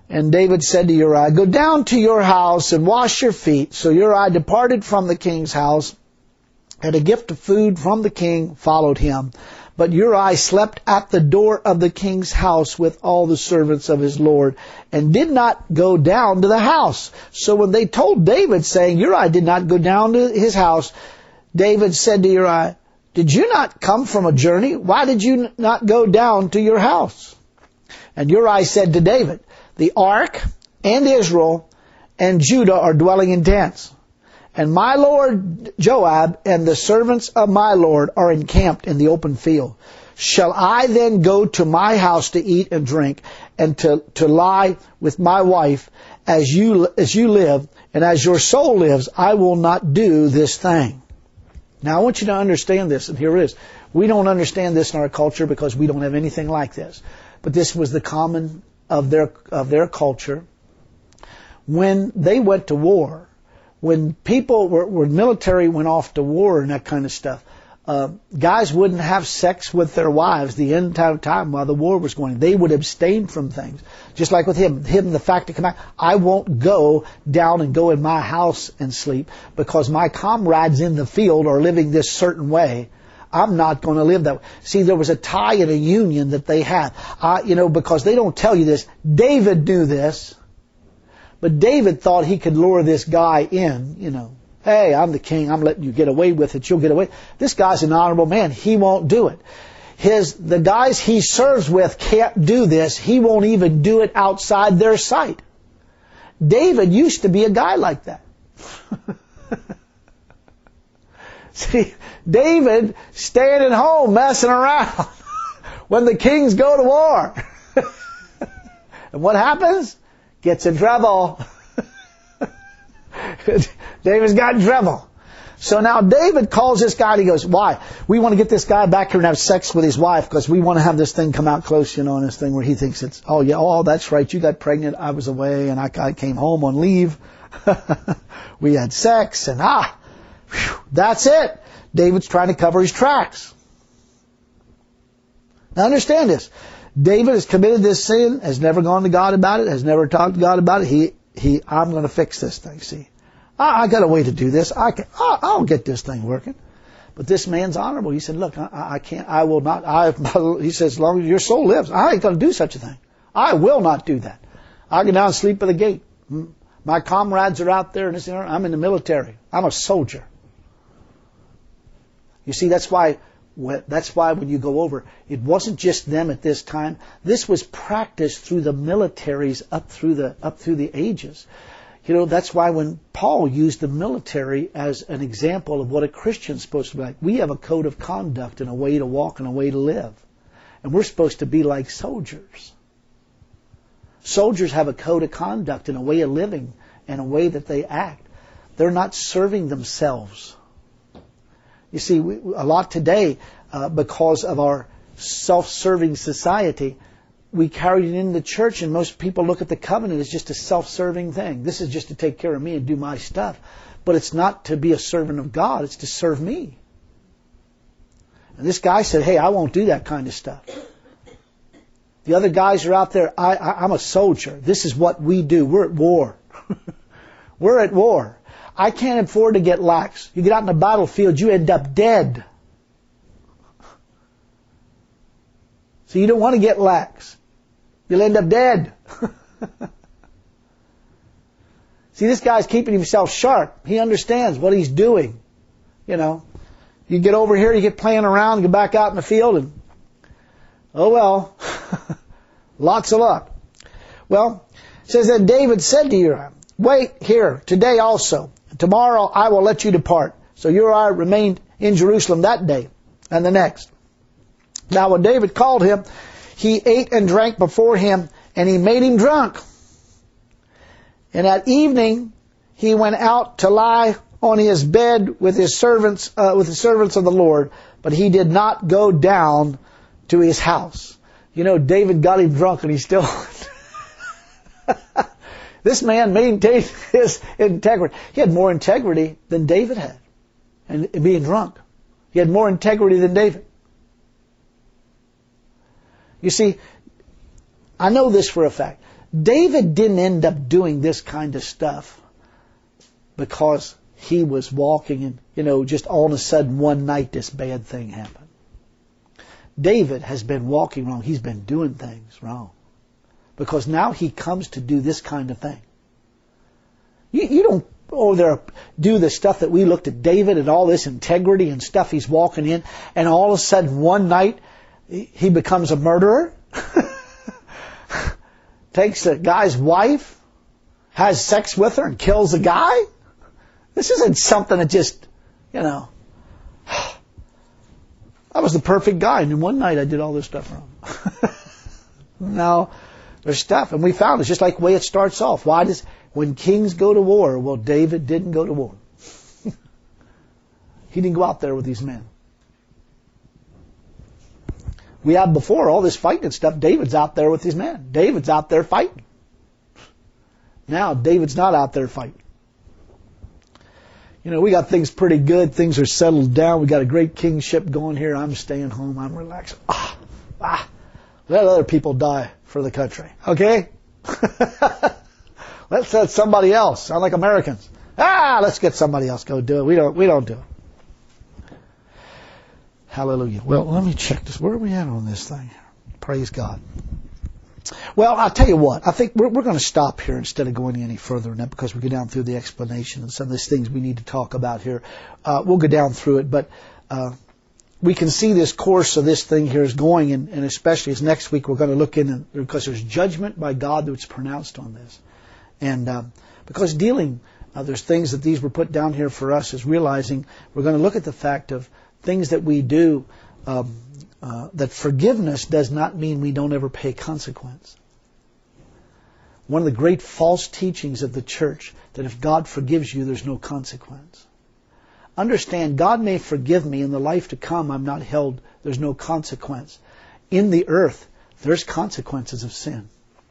And David said to Uriah, "Go down to your house and wash your feet." So Uriah departed from the king's house, and a gift of food from the king followed him. But Uriah slept at the door of the king's house with all the servants of his lord, and did not go down to the house. So when they told David, saying, "Uriah did not go down to his house," David said to Uriah, "Did you not come from a journey? Why did you not go down to your house?" And Uriah said to David, "The ark and Israel and Judah are dwelling in tents. And my lord Joab and the servants of my lord are encamped in the open field. Shall I then go to my house to eat and drink, and to lie with my wife? As you live, and as your soul lives, I will not do this thing." Now I want you to understand this, and here it is. We don't understand this in our culture because we don't have anything like this. But this was the common of their culture. When they went to war, when people when military went off to war and that kind of stuff, guys wouldn't have sex with their wives the entire time while the war was going. They would abstain from things. Just like with him, the fact to come out, I won't go down and go in my house and sleep because my comrades in the field are living this certain way. I'm not going to live that way. See, there was a tie and a union that they had. Because they don't tell you this. David knew this. But David thought he could lure this guy in, Hey, I'm the king. I'm letting you get away with it. You'll get away. This guy's an honorable man. He won't do it. The guys he serves with can't do this. He won't even do it outside their sight. David used to be a guy like that. See, David staying at home messing around when the kings go to war. And what happens? Gets in trouble. David's got in trouble. So now David calls this guy and he goes, "Why? We want to get this guy back here and have sex with his wife because we want to have this thing come out close, and this thing where he thinks it's, that's right, you got pregnant, I was away, and I came home on leave. We had sex, and that's it." David's trying to cover his tracks. Now understand this. David has committed this sin, has never gone to God about it, has never talked to God about it. I'm going to fix this thing, see. I got a way to do this. I'll get this thing working. But this man's honorable. He said, "Look, I can't, I will not." He says, "As long as your soul lives, I ain't going to do such a thing. I will not do that. I'll go down and sleep at the gate. My comrades are out there, and I'm in the military. I'm a soldier." You see, that's why when you go over, it wasn't just them at this time. This was practiced through the militaries up through the ages. That's why when Paul used the military as an example of what a Christian's supposed to be like, we have a code of conduct and a way to walk and a way to live. And we're supposed to be like soldiers. Soldiers have a code of conduct and a way of living and a way that they act. They're not serving themselves. You see, a lot today, because of our self-serving society, we carry it into the church, and most people look at the covenant as just a self-serving thing. This is just to take care of me and do my stuff. But it's not to be a servant of God, it's to serve me. And this guy said, "Hey, I won't do that kind of stuff." The other guys are out there, I'm a soldier. This is what we do. We're at war. We're at war. I can't afford to get lax. You get out in the battlefield, you end up dead. So you don't want to get lax. You'll end up dead. See, this guy's keeping himself sharp. He understands what he's doing. You get over here, you get playing around, get back out in the field, and lots of luck. Well, it says that David said to Uriah, "Wait here today also. Tomorrow I will let you depart." So Uriah remained in Jerusalem that day and the next. Now when David called him, he ate and drank before him, and he made him drunk. And at evening he went out to lie on his bed with his servants, with the servants of the Lord, but he did not go down to his house. David got him drunk, and he still. This man maintained his integrity. He had more integrity than David had, and being drunk, he had more integrity than David. You see, I know this for a fact. David didn't end up doing this kind of stuff because he was walking and, just all of a sudden one night this bad thing happened. David has been walking wrong. He's been doing things wrong. Because now he comes to do this kind of thing. You don't do the stuff that we looked at David and all this integrity and stuff he's walking in, and all of a sudden one night he becomes a murderer, takes a guy's wife, has sex with her and kills a guy. This isn't something that just, I was the perfect guy and in one night I did all this stuff wrong. No, there's stuff, and we found it's just like the way it starts off. When kings go to war, well, David didn't go to war. He didn't go out there with these men. We had before all this fighting and stuff. David's out there with these men. David's out there fighting. Now David's not out there fighting. We got things pretty good. Things are settled down. We got a great kingship going here. I'm staying home. I'm relaxed. Let other people die for the country. Okay? Let's let somebody else. Sound like Americans. Let's get somebody else go do it. We don't do it. Hallelujah. Well, let me check this. Where are we at on this thing? Praise God. Well, I'll tell you what. I think we're going to stop here instead of going any further than that, because we go down through the explanation and some of these things we need to talk about here. We'll go down through it, but we can see this course of this thing here is going, and especially as next week we're going to look in, because there's judgment by God that's pronounced on this. And because there's things that these were put down here for us is realizing we're going to look at the fact of things that we do, that forgiveness does not mean we don't ever pay consequence. One of the great false teachings of the church, that if God forgives you, there's no consequence. Understand, God may forgive me in the life to come. I'm not held. There's no consequence. In the earth, there's consequences of sin.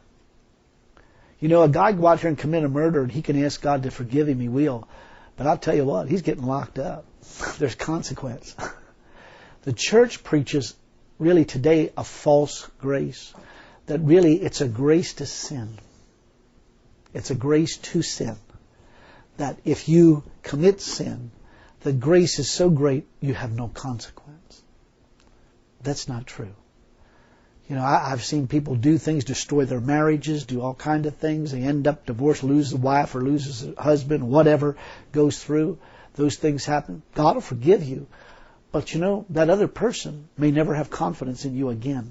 A guy go out here and commit a murder and he can ask God to forgive him, he will. But I'll tell you what, he's getting locked up. There's consequence. The church preaches really today a false grace. That really it's a grace to sin. It's a grace to sin. That if you commit sin, the grace is so great you have no consequence. That's not true. I've seen people do things, destroy their marriages, do all kinds of things. They end up divorced, lose the wife or loses the husband, whatever goes through. Those things happen. God will forgive you. But that other person may never have confidence in you again.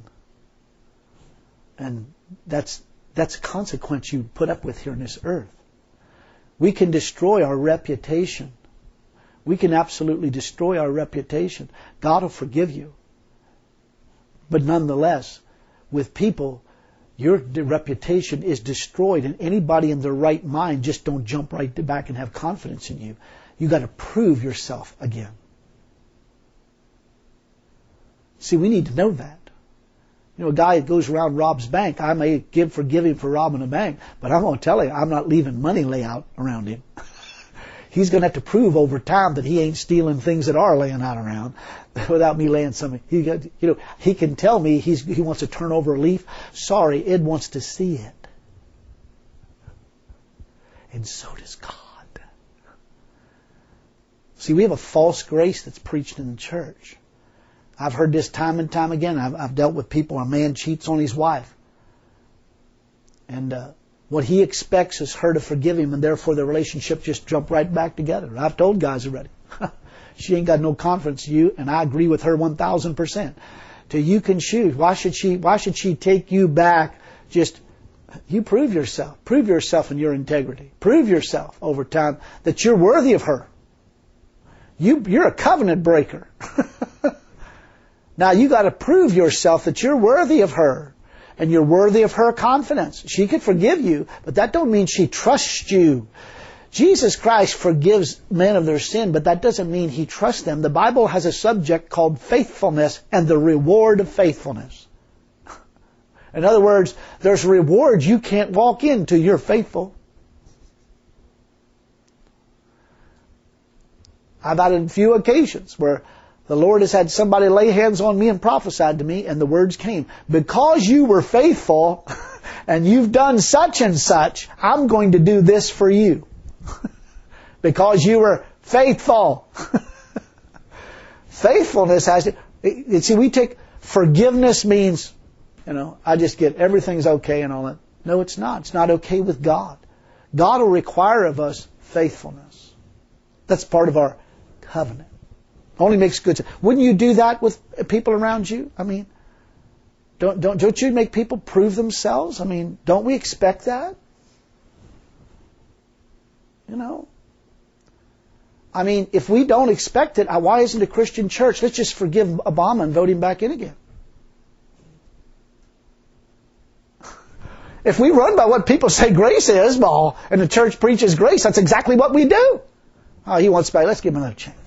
And that's a consequence you put up with here on this earth. We can destroy our reputation. We can absolutely destroy our reputation. God will forgive you. But nonetheless, with people, your reputation is destroyed, and anybody in their right mind just don't jump right back and have confidence in you. You got to prove yourself again. See, we need to know that. A guy that goes around robs bank, I may forgive him for robbing a bank, but I'm going to tell you, I'm not leaving money lay out around him. He's going to have to prove over time that he ain't stealing things that are laying out around without me laying something. He can tell me he wants to turn over a leaf. Sorry, Ed wants to see it. And so does God. See, we have a false grace that's preached in the church. I've heard this time and time again. I've dealt with people, a man cheats on his wife. And what he expects is her to forgive him, and therefore the relationship just jump right back together. I've told guys already. She ain't got no confidence in you, and I agree with her 1,000%. Till you can choose. Why should she take you back? Just, you prove yourself. Prove yourself in your integrity. Prove yourself over time that you're worthy of her. You're a covenant breaker. Now you got to prove yourself that you're worthy of her. And you're worthy of her confidence. She could forgive you, but that don't mean she trusts you. Jesus Christ forgives men of their sin, but that doesn't mean He trusts them. The Bible has a subject called faithfulness and the reward of faithfulness. In other words, there's rewards you can't walk into. You're faithful. I've had a few occasions where the Lord has had somebody lay hands on me and prophesied to me, and the words came. Because you were faithful, and you've done such and such, I'm going to do this for you. Because you were faithful. Faithfulness has to... See, we take... Forgiveness means, I just get everything's okay and all that. No, it's not. It's not okay with God. God will require of us faithfulness. That's part of our covenant. Only makes good sense. Wouldn't you do that with people around you? I mean, don't you make people prove themselves? I mean, don't we expect that? I mean, if we don't expect it, why isn't a Christian church? Let's just forgive Obama and vote him back in again. If we run by what people say grace is, and the church preaches grace, that's exactly what we do. Oh, he wants back. Let's give him another chance.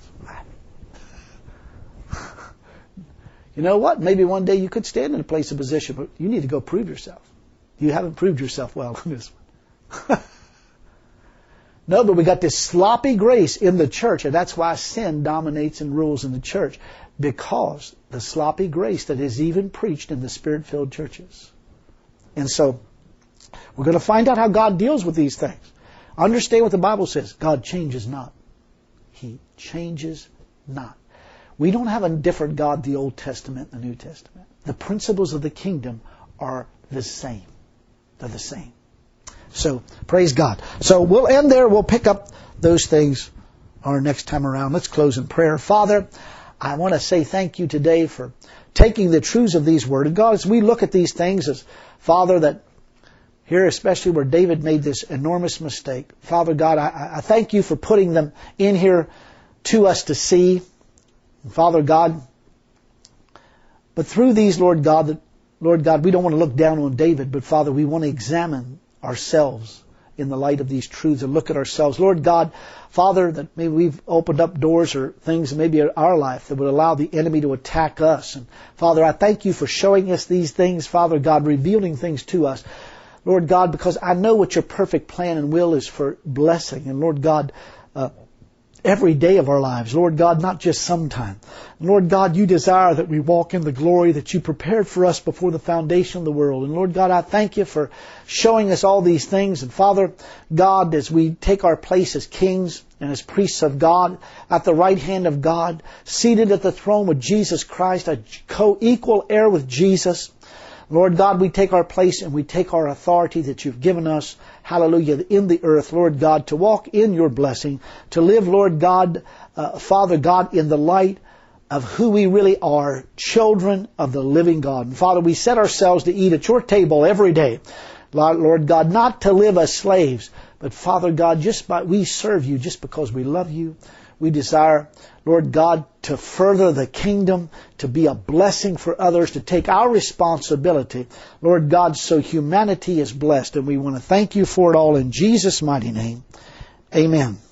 You know what? Maybe one day you could stand in a place of position, but you need to go prove yourself. You haven't proved yourself well on this one. No, but we got this sloppy grace in the church, and that's why sin dominates and rules in the church. Because the sloppy grace that is even preached in the Spirit-filled churches. And so, we're going to find out how God deals with these things. Understand what the Bible says. God changes not. He changes not. We don't have a different God, the Old Testament and the New Testament. The principles of the kingdom are the same. They're the same. So, praise God. So, we'll end there. We'll pick up those things our next time around. Let's close in prayer. Father, I want to say thank you today for taking the truths of these words. And God, as we look at these things, as Father, that here especially where David made this enormous mistake, Father God, I thank you for putting them in here to us to see. Father God, but through these, Lord God, we don't want to look down on David, but Father, we want to examine ourselves in the light of these truths and look at ourselves. Lord God, Father, that maybe we've opened up doors or things maybe in our life that would allow the enemy to attack us. And Father, I thank you for showing us these things, Father God, revealing things to us. Lord God, because I know what your perfect plan and will is for blessing. And Lord God, every day of our lives, Lord God, not just sometime. Lord God, you desire that we walk in the glory that you prepared for us before the foundation of the world. And Lord God, I thank you for showing us all these things. And Father God, as we take our place as kings and as priests of God, at the right hand of God, seated at the throne with Jesus Christ, a co-equal heir with Jesus, Lord God, we take our place and we take our authority that you've given us, hallelujah, in the earth, Lord God, to walk in your blessing, to live, Lord God, Father God, in the light of who we really are, children of the living God. And Father, we set ourselves to eat at your table every day, Lord God, not to live as slaves, but Father God, we serve you just because we love you. We desire, Lord God, to further the kingdom, to be a blessing for others, to take our responsibility, Lord God, so humanity is blessed. And we want to thank you for it all in Jesus' mighty name. Amen.